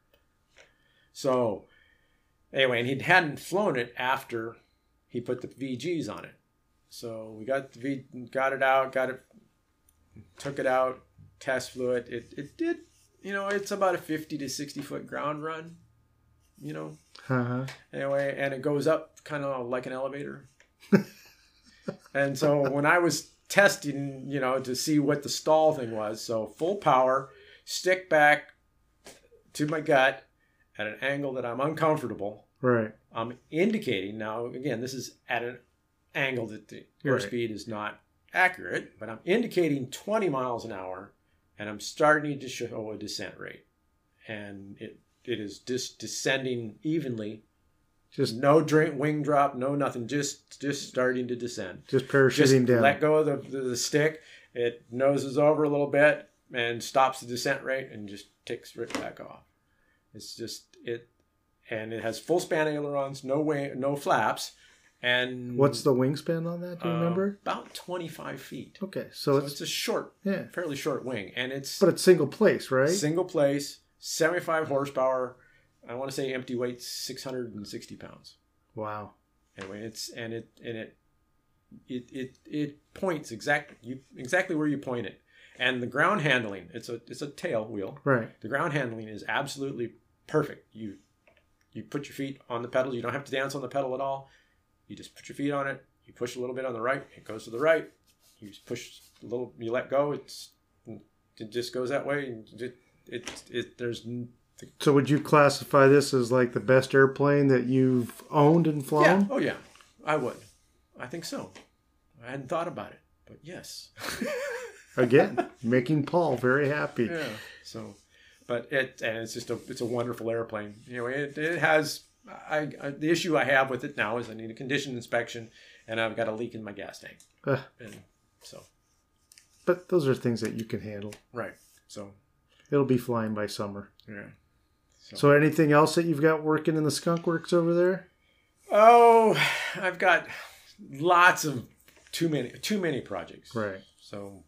So, anyway, and he hadn't flown it after he put the VGs on it. So we got it out, took it out, test flew it. It did, it's about a 50 to 60 foot ground run, Uh-huh. Anyway, and it goes up kind of like an elevator. And so when I was testing, to see what the stall thing was, so full power, stick back to my gut, at an angle that I'm uncomfortable. Right. I'm indicating now, again, this is at an angle that the airspeed is not accurate, but I'm indicating 20 miles an hour, and I'm starting to show a descent rate. And it is just descending evenly. Just no wing drop, no nothing, just starting to descend. Just parachuting down. Let go of the stick. It noses over a little bit and stops the descent rate and just ticks right back off. It's just and it has full span ailerons, no flaps, and what's the wingspan on that? Do you remember? About 25 feet. Okay, so it's a fairly short wing, and it's single place, right? Single place, 75 horsepower. I want to say empty weight 660 pounds. Wow. Anyway, it points exactly where you point it. And the ground handling, it's a tail wheel. Right. The ground handling is absolutely perfect. You put your feet on the pedal. You don't have to dance on the pedal at all. You just put your feet on it. You push a little bit on the right. It goes to the right. You push a little. You let go. It just goes that way. There's. So would you classify this as like the best airplane that you've owned and flown? Yeah. Oh yeah, I would. I think so. I hadn't thought about it, but yes. Again, making Paul very happy. Yeah. So, but it's a wonderful airplane. It has. The issue I have with it now is I need a condition inspection, and I've got a leak in my gas tank. And so. But those are things that you can handle. Right. So. It'll be flying by summer. Yeah. So anything else that you've got working in the Skunk Works over there? Oh, I've got lots of too many projects. Right. So,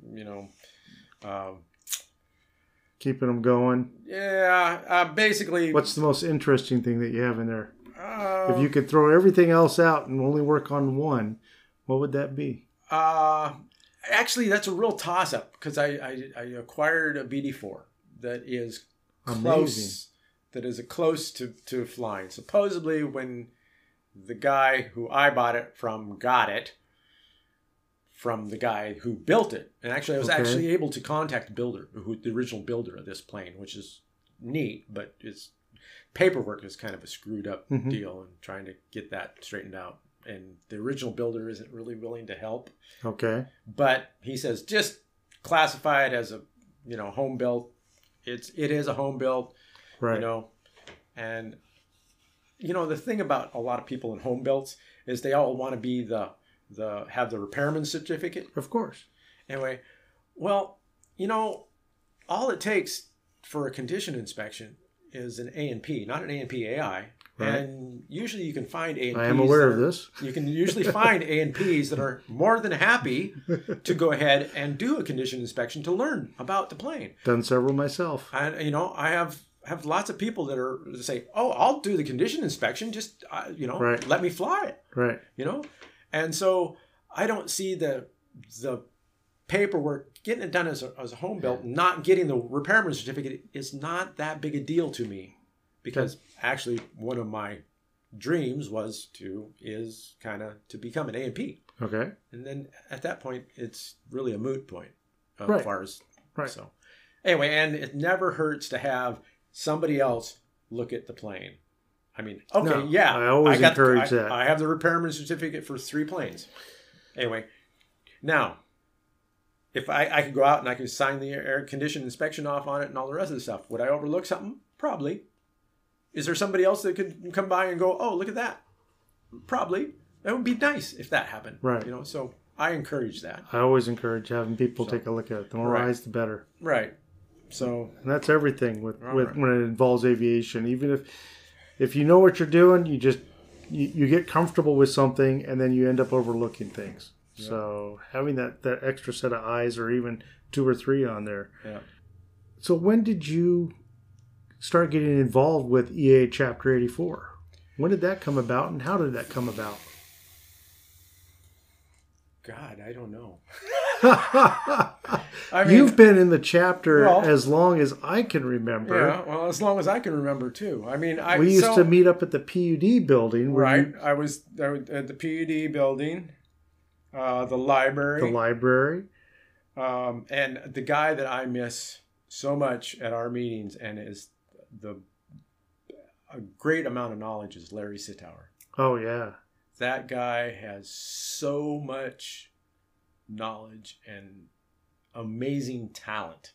keeping them going. Yeah. Basically. What's the most interesting thing that you have in there? If you could throw everything else out and only work on one, what would that be? Actually, that's a real toss-up because I acquired a BD4 that is close. That is close to flying. Supposedly, when the guy who I bought it from got it from the guy who built it, and actually I was actually able to contact the builder, the original builder of this plane, which is neat, but it's paperwork is kind of a screwed up deal, and trying to get that straightened out. And the original builder isn't really willing to help. Okay. But he says just classify it as a, home built. It is a home built, right. And the thing about a lot of people in home builts is they all want to be have the repairman certificate. Of course. Anyway, well, all it takes for a condition inspection is an A&P, not an A&P AI. Right. And usually you can find A&Ps. I am aware of this. You can usually find A&Ps that are more than happy to go ahead and do a condition inspection to learn about the plane. Done several myself. And, I have lots of people that say, oh, I'll do the condition inspection. Just, right. let me fly it. Right. And so I don't see the paperwork, getting it done as a home built, not getting the repairman certificate is not that big a deal to me. Because actually one of my dreams is kind of to become an A&P. Okay. And then at that point, it's really a moot point as right. far as, right. So anyway, and it never hurts to have somebody else look at the plane. I mean, okay, no, yeah. I always encourage that. I have the repairman certificate for 3 planes. Anyway, now, if I could go out and I could sign the air condition inspection off on it and all the rest of the stuff, would I overlook something? Probably. Is there somebody else that could come by and go, oh, look at that? Probably. That would be nice if that happened. Right. So I encourage that. I always encourage having people take a look at it. The more eyes, the better. Right. So. And that's everything with when it involves aviation. Even if you know what you're doing, you get comfortable with something and then you end up overlooking things. Yeah. So having that extra set of eyes, or even 2 or 3 on there. Yeah. So when did you start getting involved with EAA Chapter 84? When did that come about, and how did that come about? God, I don't know. You've been in the chapter as long as I can remember. Yeah, well, as long as I can remember too. I mean, we used to meet up at the PUD building. Right, I was at the PUD building, the library. The library. And the guy that I miss so much at our meetings and is a great amount of knowledge is Larry Sitauer. Oh yeah, that guy has so much knowledge and amazing talent.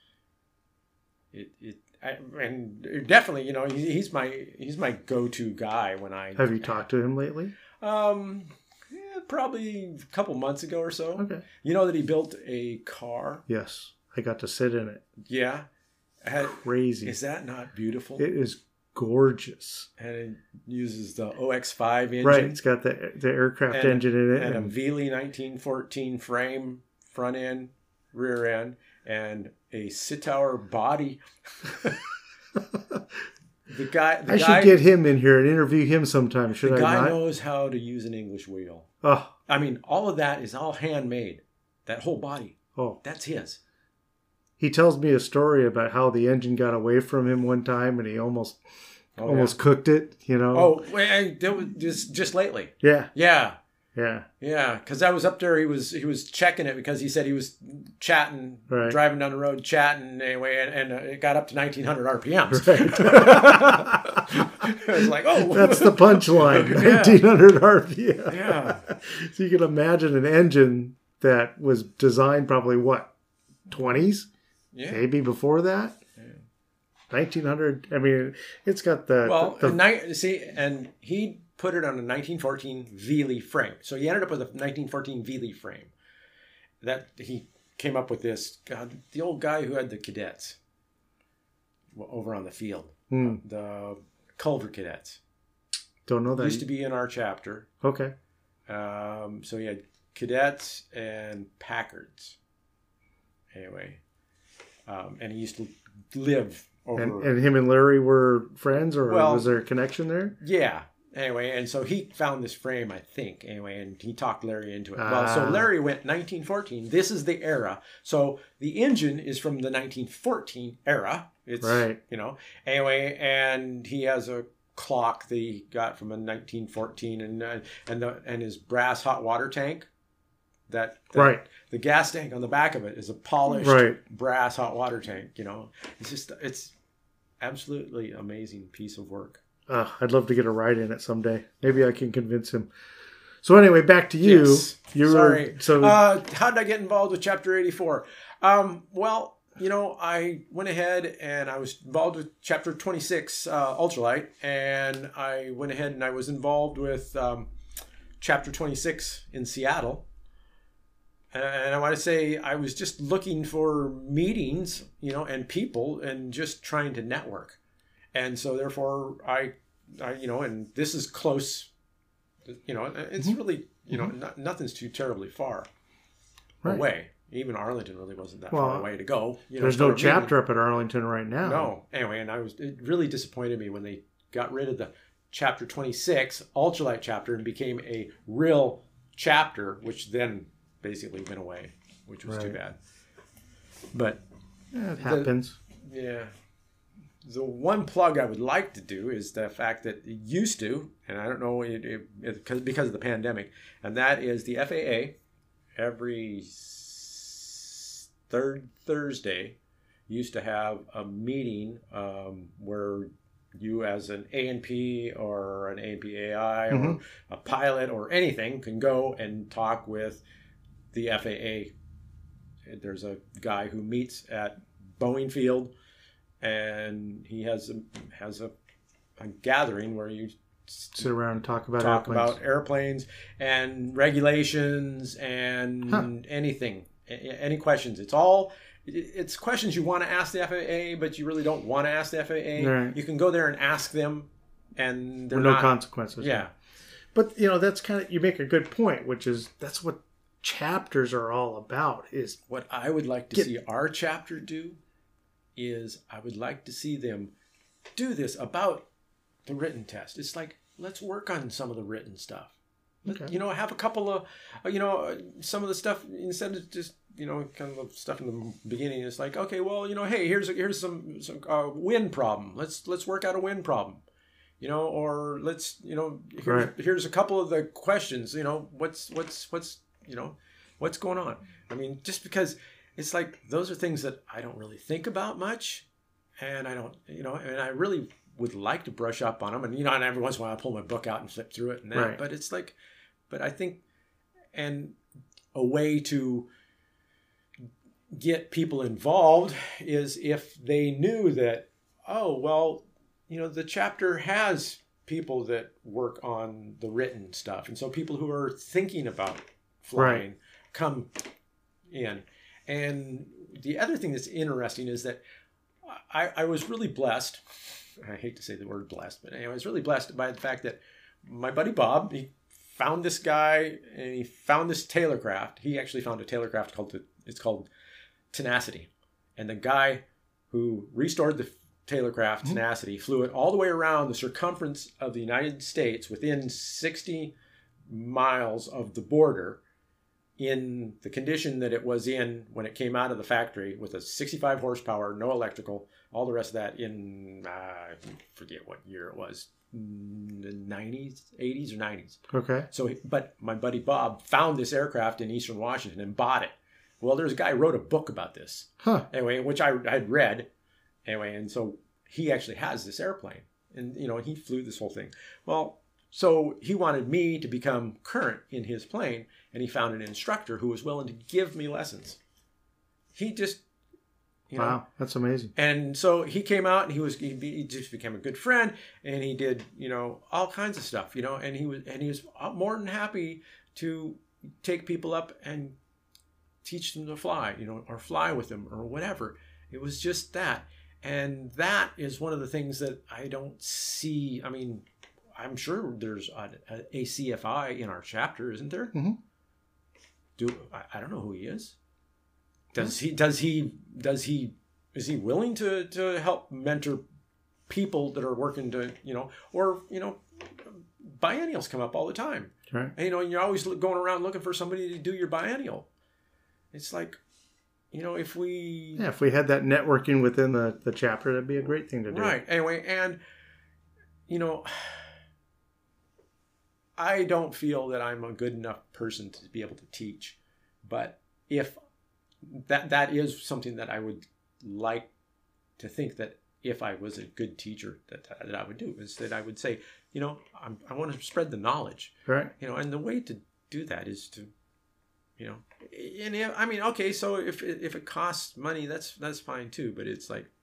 And definitely, he's my go-to guy when I. Have you talked to him lately? Probably a couple months ago or so. Okay. You know that he built a car? Yes, I got to sit in it. Yeah. Crazy. Is that not beautiful? It is gorgeous. And it uses the OX5 engine. Right, it's got the aircraft engine in it. And a Veely 1914 frame, front end, rear end, and a Sitauer body. I should get him in here and interview him sometime, should I not? The guy knows how to use an English wheel. Oh. I mean, all of that is all handmade. That whole body. Oh. That's his. He tells me a story about how the engine got away from him one time and he almost cooked it, Oh, that was just lately. Yeah. Yeah. Yeah. Yeah, because I was up there. He was checking it because he said he was chatting, driving down the road, chatting anyway, and it got up to 1900 RPMs. Right. I was like, oh. That's the punchline, 1900 RPM. Yeah. So you can imagine an engine that was designed probably, 20s? Yeah. Maybe before that? Yeah. 1900. I mean, it's got the... and he put it on a 1914 Veely frame. So he ended up with a 1914 Veely frame. That he came up with this. God, the old guy who had the cadets over on the field. The Culver cadets. Don't know that. Used to be in our chapter. Okay. So he had cadets and Packards. Anyway. And he used to live over... And him and Larry were friends, or was there a connection there? Yeah. Anyway, and so he found this frame, I think, and he talked Larry into it. Well, so Larry went 1914. This is the era. So the engine is from the 1914 era. It's, right. Anyway, and he has a clock that he got from a 1914 and his brass hot water tank. That the gas tank on the back of it is a polished brass hot water tank. It's absolutely amazing piece of work. I'd love to get a ride in it someday. Maybe I can convince him. So anyway, back to you. Yes. Sorry. How did I get involved with Chapter 84? Well, I went ahead and I was involved with Chapter 26, Ultralight, and I went ahead and I was involved with Chapter 26 in Seattle. And I want to say I was just looking for meetings, and people, and just trying to network. And so therefore I and this is close, it's really, nothing's too terribly far away. Even Arlington really wasn't that far away to go. There's no chapter up at Arlington right now. No. Anyway, and it really disappointed me when they got rid of the Chapter 26 Ultralight chapter and became a real chapter, which then basically went away, which was too bad. But it happens. The one plug I would like to do is the fact that it used to, and I don't know because of the pandemic, and that is the FAA every third Thursday used to have a meeting where you as an A&P or an A&P-AI or a pilot or anything can go and talk with the FAA. There's a guy who meets at Boeing Field, and he has a gathering where you sit around and talk about airplanes and regulations and anything, any questions. It's questions you want to ask the FAA, but you really don't want to ask the FAA. Right. You can go there and ask them, and there are no consequences. Yeah. But that's kind of, you make a good point, which is that's what chapters are all about. Is what I would like to see our chapter do is I would like to see them do this about the written test. It's like, let's work on some of the written stuff. Okay. Have a couple of, some of the stuff, instead of just, kind of stuff in the beginning. It's like, okay, well, hey, here's some wind problem. Let's work out a wind problem, or let's, here's a couple of the questions, what's going on? I mean, just because it's like, those are things that I don't really think about much. And I don't, and I really would like to brush up on them. And, and every once in a while I pull my book out and flip through it and that. Right. But it's like, but I think, and a way to get people involved is if they knew that, oh, well, the chapter has people that work on the written stuff. And so people who are thinking about flying come in. And the other thing that's interesting is that I was really blessed. I hate to say the word blessed, but anyway, I was really blessed by the fact that my buddy Bob, he found this guy and he found this Taylorcraft. He actually found a Taylorcraft called Tenacity. And the guy who restored the Taylorcraft Tenacity flew it all the way around the circumference of the United States within 60 miles of the border in the condition that it was in when it came out of the factory, with a 65 horsepower, no electrical, all the rest of that in, I forget what year it was, the 90s, 80s or 90s. Okay. So, but my buddy Bob found this aircraft in Eastern Washington and bought it. Well, there's a guy who wrote a book about this. Anyway, which I had read. Anyway, and so he actually has this airplane. And, he flew this whole thing. Well, so he wanted me to become current in his plane, and he found an instructor who was willing to give me lessons. He just, wow, that's amazing. And so he came out, and he just became a good friend, and he did, all kinds of stuff, and he was more than happy to take people up and teach them to fly, or fly with them or whatever. It was just that. And that is one of the things that I don't see. I mean, I'm sure there's a CFI in our chapter, isn't there? Mm-hmm. I don't know who he is. Is he willing to help mentor people that are working to, or, biennials come up all the time. Right. And, you're always going around looking for somebody to do your biennial. It's like, if we had that networking within the chapter, that'd be a great thing to do. Right. Anyway, and, I don't feel that I'm a good enough person to be able to teach, but if that is something that I would like to think that if I was a good teacher, that I would do is that I would say, I want to spread the knowledge. Right. And the way to do that is to, and I mean, okay, so if it costs money, that's fine too. But it's like,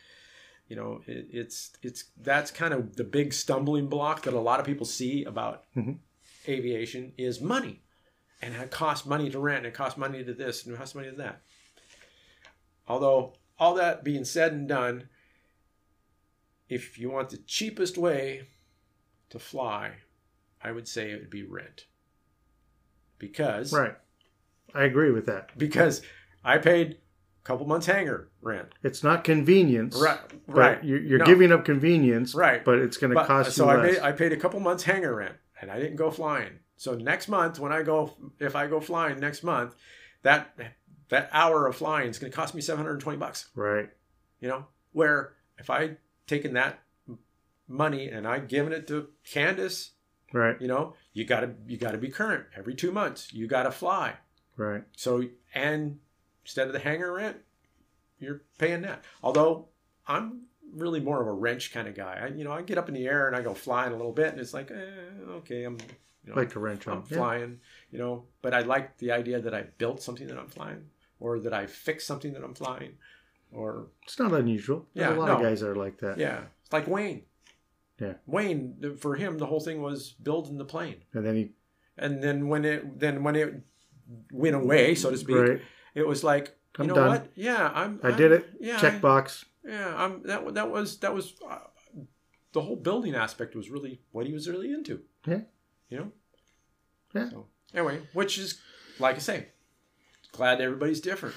it's that's kind of the big stumbling block that a lot of people see about aviation is money, and it costs money to rent, and it costs money to this, and it costs money to that. Although all that being said and done, if you want the cheapest way to fly, I would say it would be rent. Because right, I agree with that. Because I paid a couple months hangar rent. It's not convenience, right? You're giving up convenience, right? But it's going to cost you less. So I paid a couple months hangar rent, and I didn't go flying. So next month, if I go flying next month, that hour of flying is going to cost me $720. Right. Where if I taken that money and I given it to Candace, right? You gotta be current every 2 months. You gotta fly, right? So, and instead of the hangar rent, you're paying that. Although I'm really more of a wrench kind of guy. I get up in the air and I go flying a little bit, and it's like, okay, I'm like to wrench. I'm flying, But I like the idea that I built something that I'm flying, or that I fixed something that I'm flying, or it's not unusual. There's a lot of guys that are like that. Yeah, it's like Wayne. Yeah, Wayne, for him, the whole thing was building the plane, and then when it went away, so to speak, right. It was like, I'm done. What? Yeah, I did it. Yeah, check box. Yeah, that was the whole building aspect was really what he was really into. Yeah, Yeah. So anyway, which is like I say, glad everybody's different.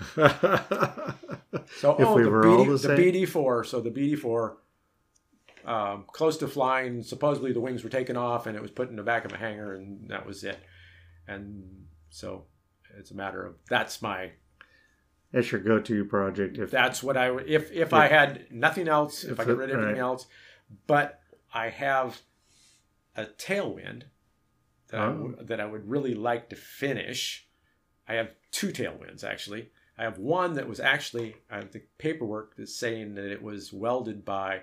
So if we were all the same. The BD4. So the BD4. Close to flying, supposedly the wings were taken off and it was put in the back of a hangar, and that was it. And so it's a matter of that's your go-to project. That's what I would if I had nothing else, if I got rid of everything else. But I have a tailwind that I would really like to finish. I have two tailwinds actually. I have one that was actually I have the paperwork that's saying that it was welded by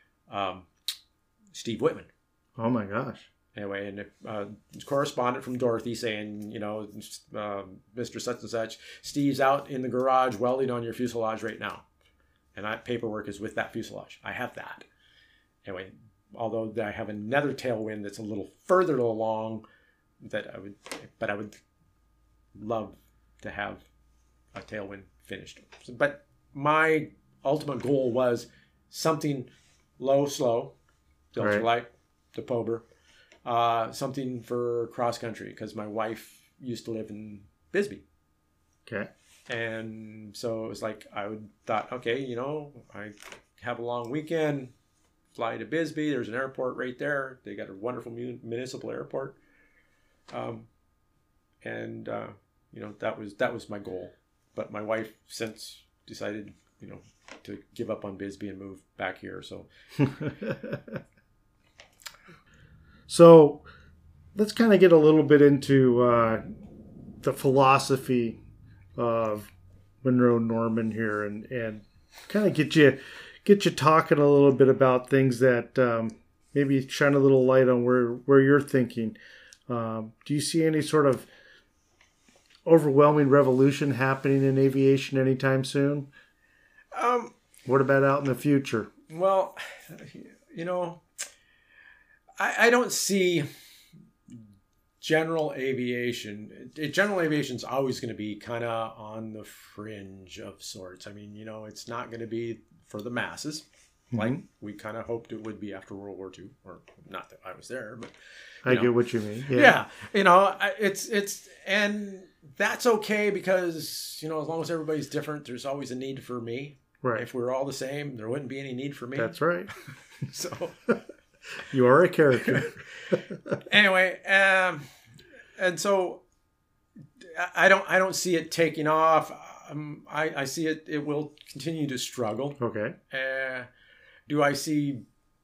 Steve Whitman. Oh my gosh. Anyway, and correspondent from Dorothy saying, Mr. Such and Such, Steve's out in the garage welding on your fuselage right now. And that paperwork is with that fuselage. I have that. Anyway, although I have another tailwind that's a little further along I would love to have a tailwind finished. But my ultimate goal was something low, slow, Delta Light, the Pober, something for cross country because my wife used to live in Bisbee. Okay. And so it was like I thought, okay, I have a long weekend, fly to Bisbee. There's an airport right there. They got a wonderful municipal airport, and that was my goal. But my wife since decided, to give up on Bisbee and move back here. So, so let's kind of get a little bit into the philosophy of Monroe Norman here, and kind of get you talking a little bit about things that maybe shine a little light on where you're thinking. Do you see any sort of overwhelming revolution happening in aviation anytime soon? What about out in the future? Well, I don't see general aviation. General aviation is always going to be kind of on the fringe of sorts. I mean, it's not going to be for the masses, like we kind of hoped it would be after World War II, or not that I was there, but I get what you mean. Yeah, it's and that's okay because as long as everybody's different, there's always a need for me. Right. If we're all the same, there wouldn't be any need for me. That's right. So you are a character. Anyway, and so I don't see it taking off. I see it will continue to struggle. Okay. Do I see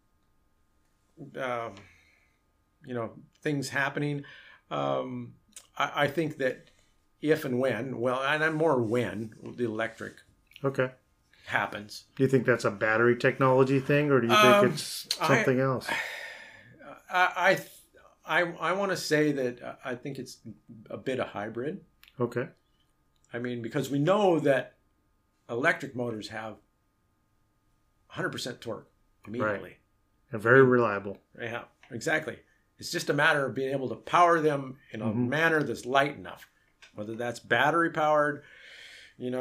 things happening? I think that if and when, and I'm more when, the electric. Okay. happens. Do you think that's a battery technology thing, or do you think it's something else? I want to say that I think it's a bit of hybrid. Okay. I mean, because we know that electric motors have 100% torque immediately. Right. And very reliable. Yeah, exactly. It's just a matter of being able to power them in a manner that's light enough. Whether that's battery powered, when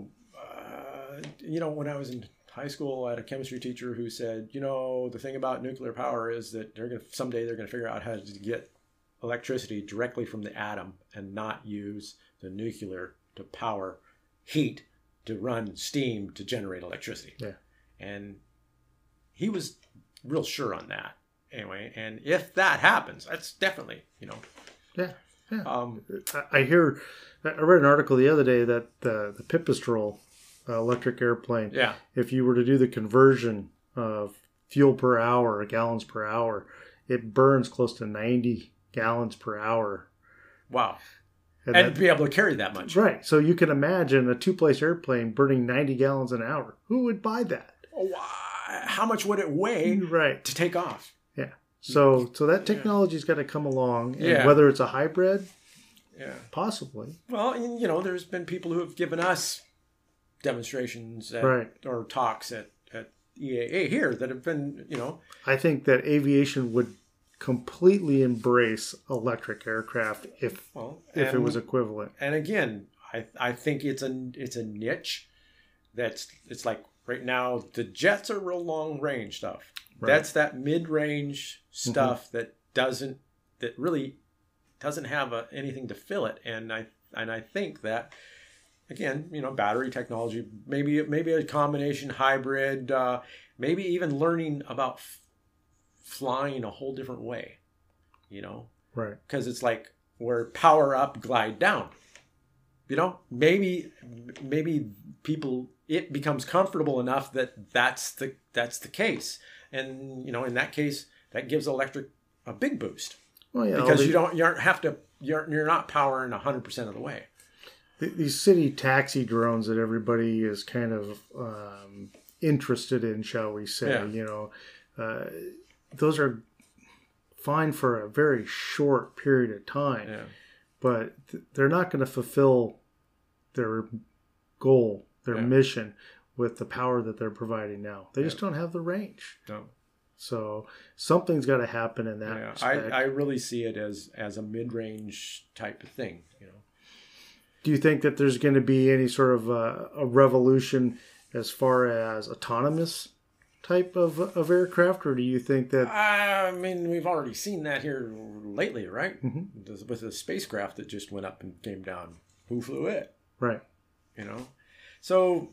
I was in high school, I had a chemistry teacher who said, the thing about nuclear power is that someday they're going to figure out how to get electricity directly from the atom and not use the nuclear to power heat to run steam to generate electricity. Yeah. And he was real sure on that. Anyway, and if that happens, that's definitely, Yeah. Yeah. I read an article the other day that the Pipistrel electric airplane, if you were to do the conversion of fuel per hour, gallons per hour, it burns close to 90 gallons per hour. Wow. And be able to carry that much. Right. So you can imagine a two-place airplane burning 90 gallons an hour. Who would buy that? How much would it weigh to take off? Yeah. So that technology's got to come along. And whether it's a hybrid, possibly. Well, there's been people who have given us demonstrations or talks at EAA here that have been, I think that aviation would completely embrace electric aircraft if it was equivalent. And again, I think it's a niche it's like right now the jets are real long range stuff. Right. That's that mid-range stuff that really doesn't have anything to fill it. And I think that again, battery technology, maybe a combination hybrid, maybe even learning about flying a whole different way, right? Because it's like where power up, glide down, maybe people, it becomes comfortable enough that that's the case. And, in that case, that gives electric a big boost. Well, yeah, because you're not powering 100% of the way. These city taxi drones that everybody is kind of interested in, shall we say, those are fine for a very short period of time, but they're not going to fulfill their goal, their mission with the power that they're providing now. They just don't have the range. No. So something's got to happen in that respect. I really see it as a mid-range type of thing, Do you think that there's going to be any sort of a revolution as far as autonomous type of aircraft, or do you think that... I mean, we've already seen that here lately, right? Mm-hmm. With the spacecraft that just went up and came down. Who flew it? Right. So,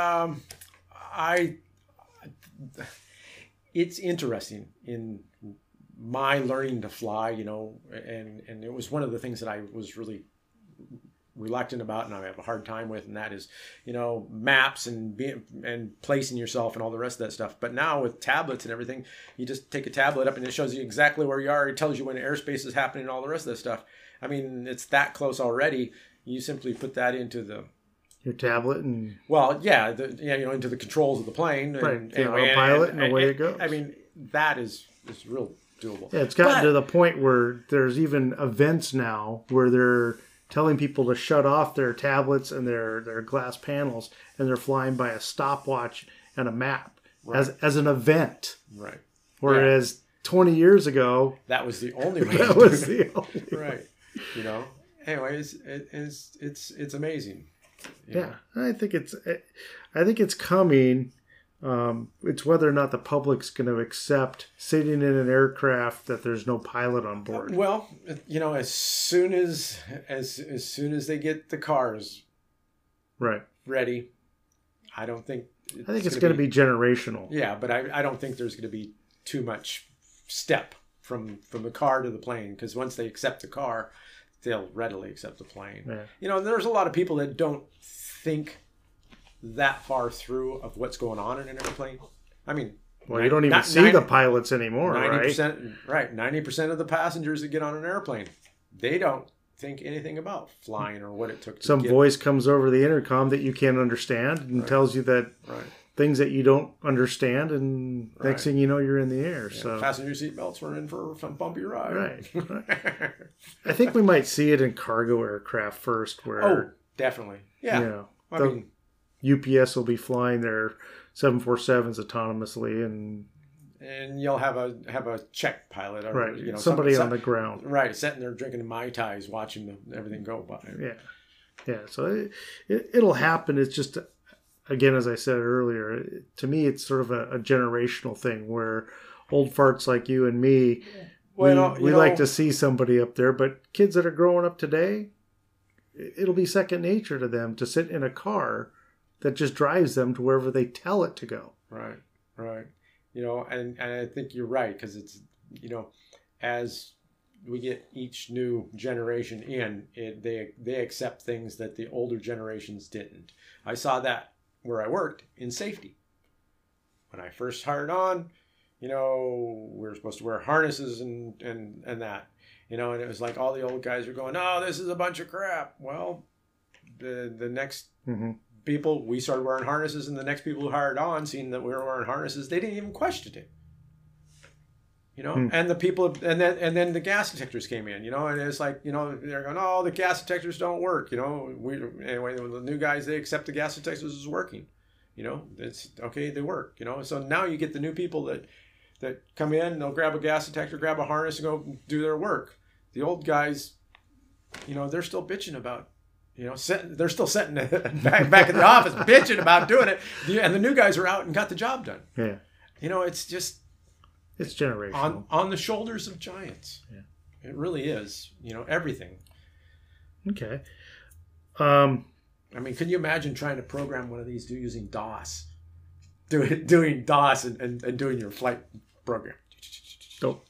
it's interesting in my learning to fly, and it was one of the things that I was really reluctant about, and I have a hard time with, and that is, maps and placing yourself and all the rest of that stuff. But now with tablets and everything, you just take a tablet up and it shows you exactly where you are. It tells you when airspace is happening and all the rest of that stuff. I mean, it's that close already. You simply put that into your tablet and into the controls of the plane, right? The autopilot and away it goes. I mean, that is real doable. Yeah, it's gotten to the point where there's even events now where they're telling people to shut off their tablets and their glass panels, and they're flying by a stopwatch and a map as an event. Right. Whereas 20 years ago, that was the only way. That was the only right. Anyways, it's amazing. Yeah, I think it's coming. It's whether or not the public's going to accept sitting in an aircraft that there's no pilot on board. Well, as soon as they get the cars ready, I think it's going to be generational. Yeah, but I don't think there's going to be too much step from the car to the plane, because once they accept the car, they'll readily accept the plane. Yeah. There's a lot of people that don't think that far through of what's going on in an airplane. I mean, you don't even see the pilots anymore, 90%, right? 90% of the passengers that get on an airplane, they don't think anything about flying or what it took to Some voice comes over the intercom that you can't understand and tells you that things that you don't understand, and next thing you know, you're in the air. Yeah, so fasten your seatbelts, we're in for a bumpy ride. Right. I think we might see it in cargo aircraft first, where definitely, yeah. You know, I mean, UPS will be flying their 747s autonomously, and you'll have a check pilot, or somebody on the ground, sitting there drinking Mai Tais, watching everything go by. Yeah. So it'll happen. It's just, again, as I said earlier, to me, it's sort of a generational thing where old farts like you and me, we like to see somebody up there, but kids that are growing up today, it'll be second nature to them to sit in a car that just drives them to wherever they tell it to go. Right. And I think you're right, because it's, as we get each new generation in, they accept things that the older generations didn't. I saw that where I worked in safety. When I first hired on, we were supposed to wear harnesses and that, and it was like all the old guys were going, "Oh, this is a bunch of crap." Well, the next people, we started wearing harnesses, and the next people who hired on, seeing that we were wearing harnesses, they didn't even question it. And the people, and then the gas detectors came in, and it's like, they're going, "Oh, the gas detectors don't work." Anyway, the new guys, they accept the gas detectors is working. It's okay, they work. So now you get the new people that come in, they'll grab a gas detector, grab a harness, and go do their work. The old guys, they're still bitching about, they're still sitting back in the office bitching about doing it, and the new guys are out and got the job done. Yeah. It's just, it's generational. On the shoulders of giants. Yeah. It really is. Everything. Okay. I mean, can you imagine trying to program one of these using DOS? Doing DOS and doing your flight program. Nope.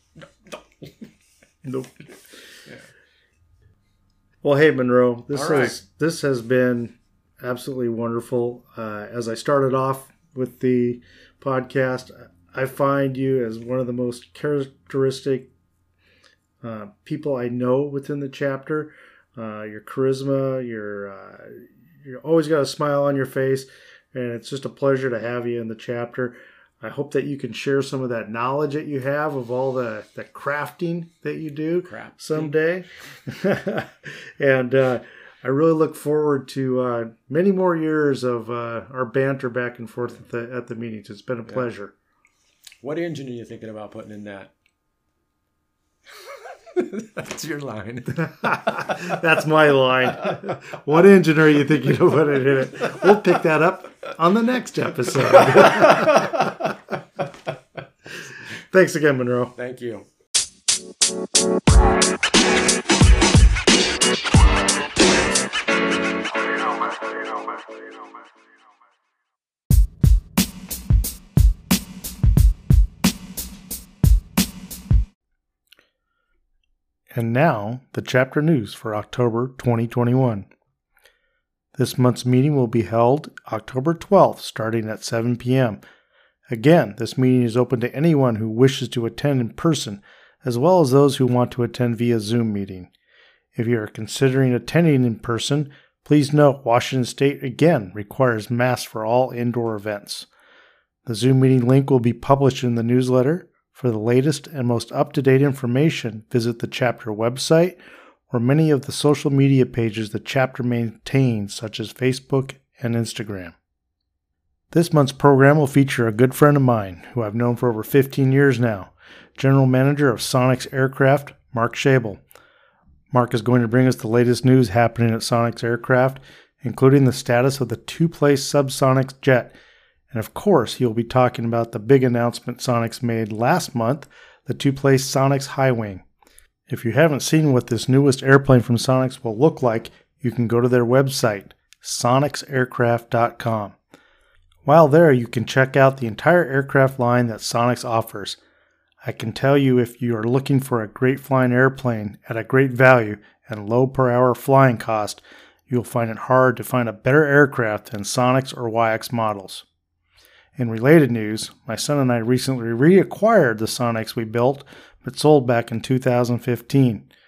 Yeah. Well, hey, Monroe, this has been absolutely wonderful. As I started off with the podcast, I find you as one of the most characteristic people I know within the chapter. Your charisma, you're always got a smile on your face, and it's just a pleasure to have you in the chapter. I hope that you can share some of that knowledge that you have of all the crafting that you do someday. And I really look forward to many more years of our banter back and forth at the meetings. It's been a pleasure. What engine are you thinking about putting in that? That's your line. That's my line. What engine are you thinking of putting in it? We'll pick that up on the next episode. Thanks again, Monroe. Thank you. And now, the chapter news for October 2021. This month's meeting will be held October 12th, starting at 7 p.m. Again, this meeting is open to anyone who wishes to attend in person, as well as those who want to attend via Zoom meeting. If you are considering attending in person, please note Washington State again requires masks for all indoor events. The Zoom meeting link will be published in the newsletter. For the latest and most up-to-date information, visit the chapter website or many of the social media pages the chapter maintains, such as Facebook and Instagram. This month's program will feature a good friend of mine, who I've known for over 15 years now, General Manager of Sonex Aircraft, Mark Schabel. Mark is going to bring us the latest news happening at Sonex Aircraft, including the status of the two-place subsonic jet. And of course, he'll be talking about the big announcement Sonex made last month, the two-place Sonex High Wing. If you haven't seen what this newest airplane from Sonex will look like, you can go to their website, sonexaircraft.com. While there, you can check out the entire aircraft line that Sonex offers. I can tell you, if you are looking for a great flying airplane at a great value and low per hour flying cost, you'll find it hard to find a better aircraft than Sonex or Waiex models. In related news, my son and I recently reacquired the Sonex we built but sold back in 2015.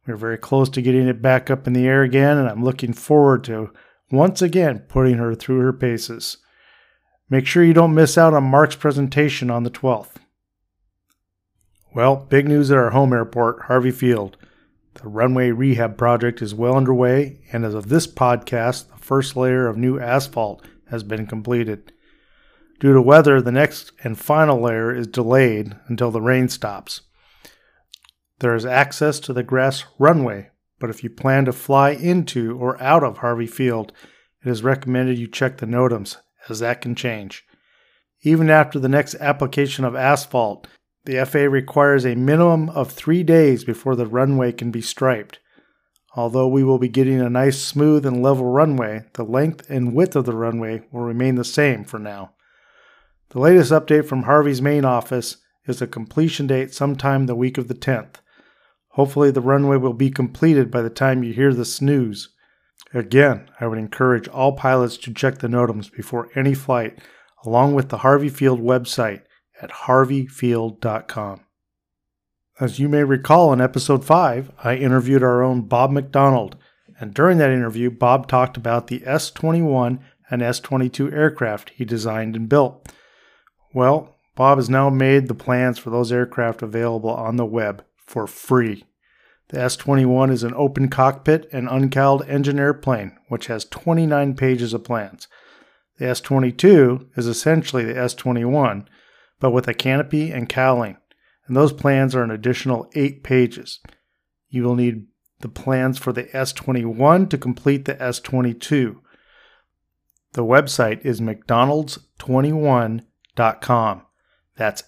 We're very close to getting it back up in the air again, and I'm looking forward to once again putting her through her paces. Make sure you don't miss out on Mark's presentation on the 12th. Well, big news at our home airport, Harvey Field. The runway rehab project is well underway, and as of this podcast, the first layer of new asphalt has been completed. Due to weather, the next and final layer is delayed until the rain stops. There is access to the grass runway, but if you plan to fly into or out of Harvey Field, it is recommended you check the NOTAMs, as that can change. Even after the next application of asphalt, the FAA requires a minimum of 3 days before the runway can be striped. Although we will be getting a nice smooth and level runway, the length and width of the runway will remain the same for now. The latest update from Harvey's main office is a completion date sometime the week of the 10th. Hopefully the runway will be completed by the time you hear this news. Again, I would encourage all pilots to check the NOTAMs before any flight, along with the Harvey Field website at harveyfield.com. As you may recall in episode 5, I interviewed our own Bob McDonald, and during that interview, Bob talked about the S-21 and S-22 aircraft he designed and built. Well, Bob has now made the plans for those aircraft available on the web for free. The S-21 is an open cockpit and uncowled engine airplane, which has 29 pages of plans. The S-22 is essentially the S-21, but with a canopy and cowling, and those plans are an additional 8 pages. You will need the plans for the S-21 to complete the S-22. The website is mcdonalds21.com. That's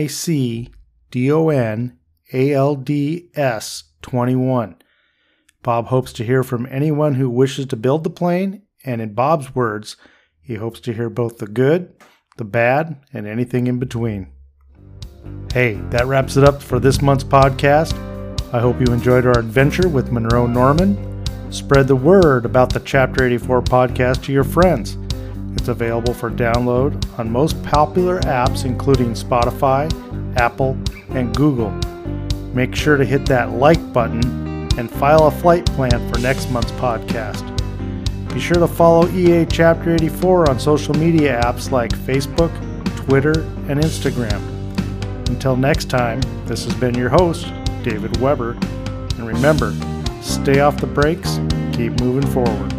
MACDONALDS 21. Bob hopes to hear from anyone who wishes to build the plane, and in Bob's words, he hopes to hear both the good, the bad, and anything in between. Hey, that wraps it up for this month's podcast. I hope you enjoyed our adventure with Monroe Norman. Spread the word about the Chapter 84 podcast to your friends. It's available for download on most popular apps including Spotify, Apple, and Google. Make sure to hit that like button and file a flight plan for next month's podcast. Be sure to follow EA Chapter 84 on social media apps like Facebook, Twitter, and Instagram. Until next time, this has been your host, David Weber, and remember, stay off the brakes, keep moving forward.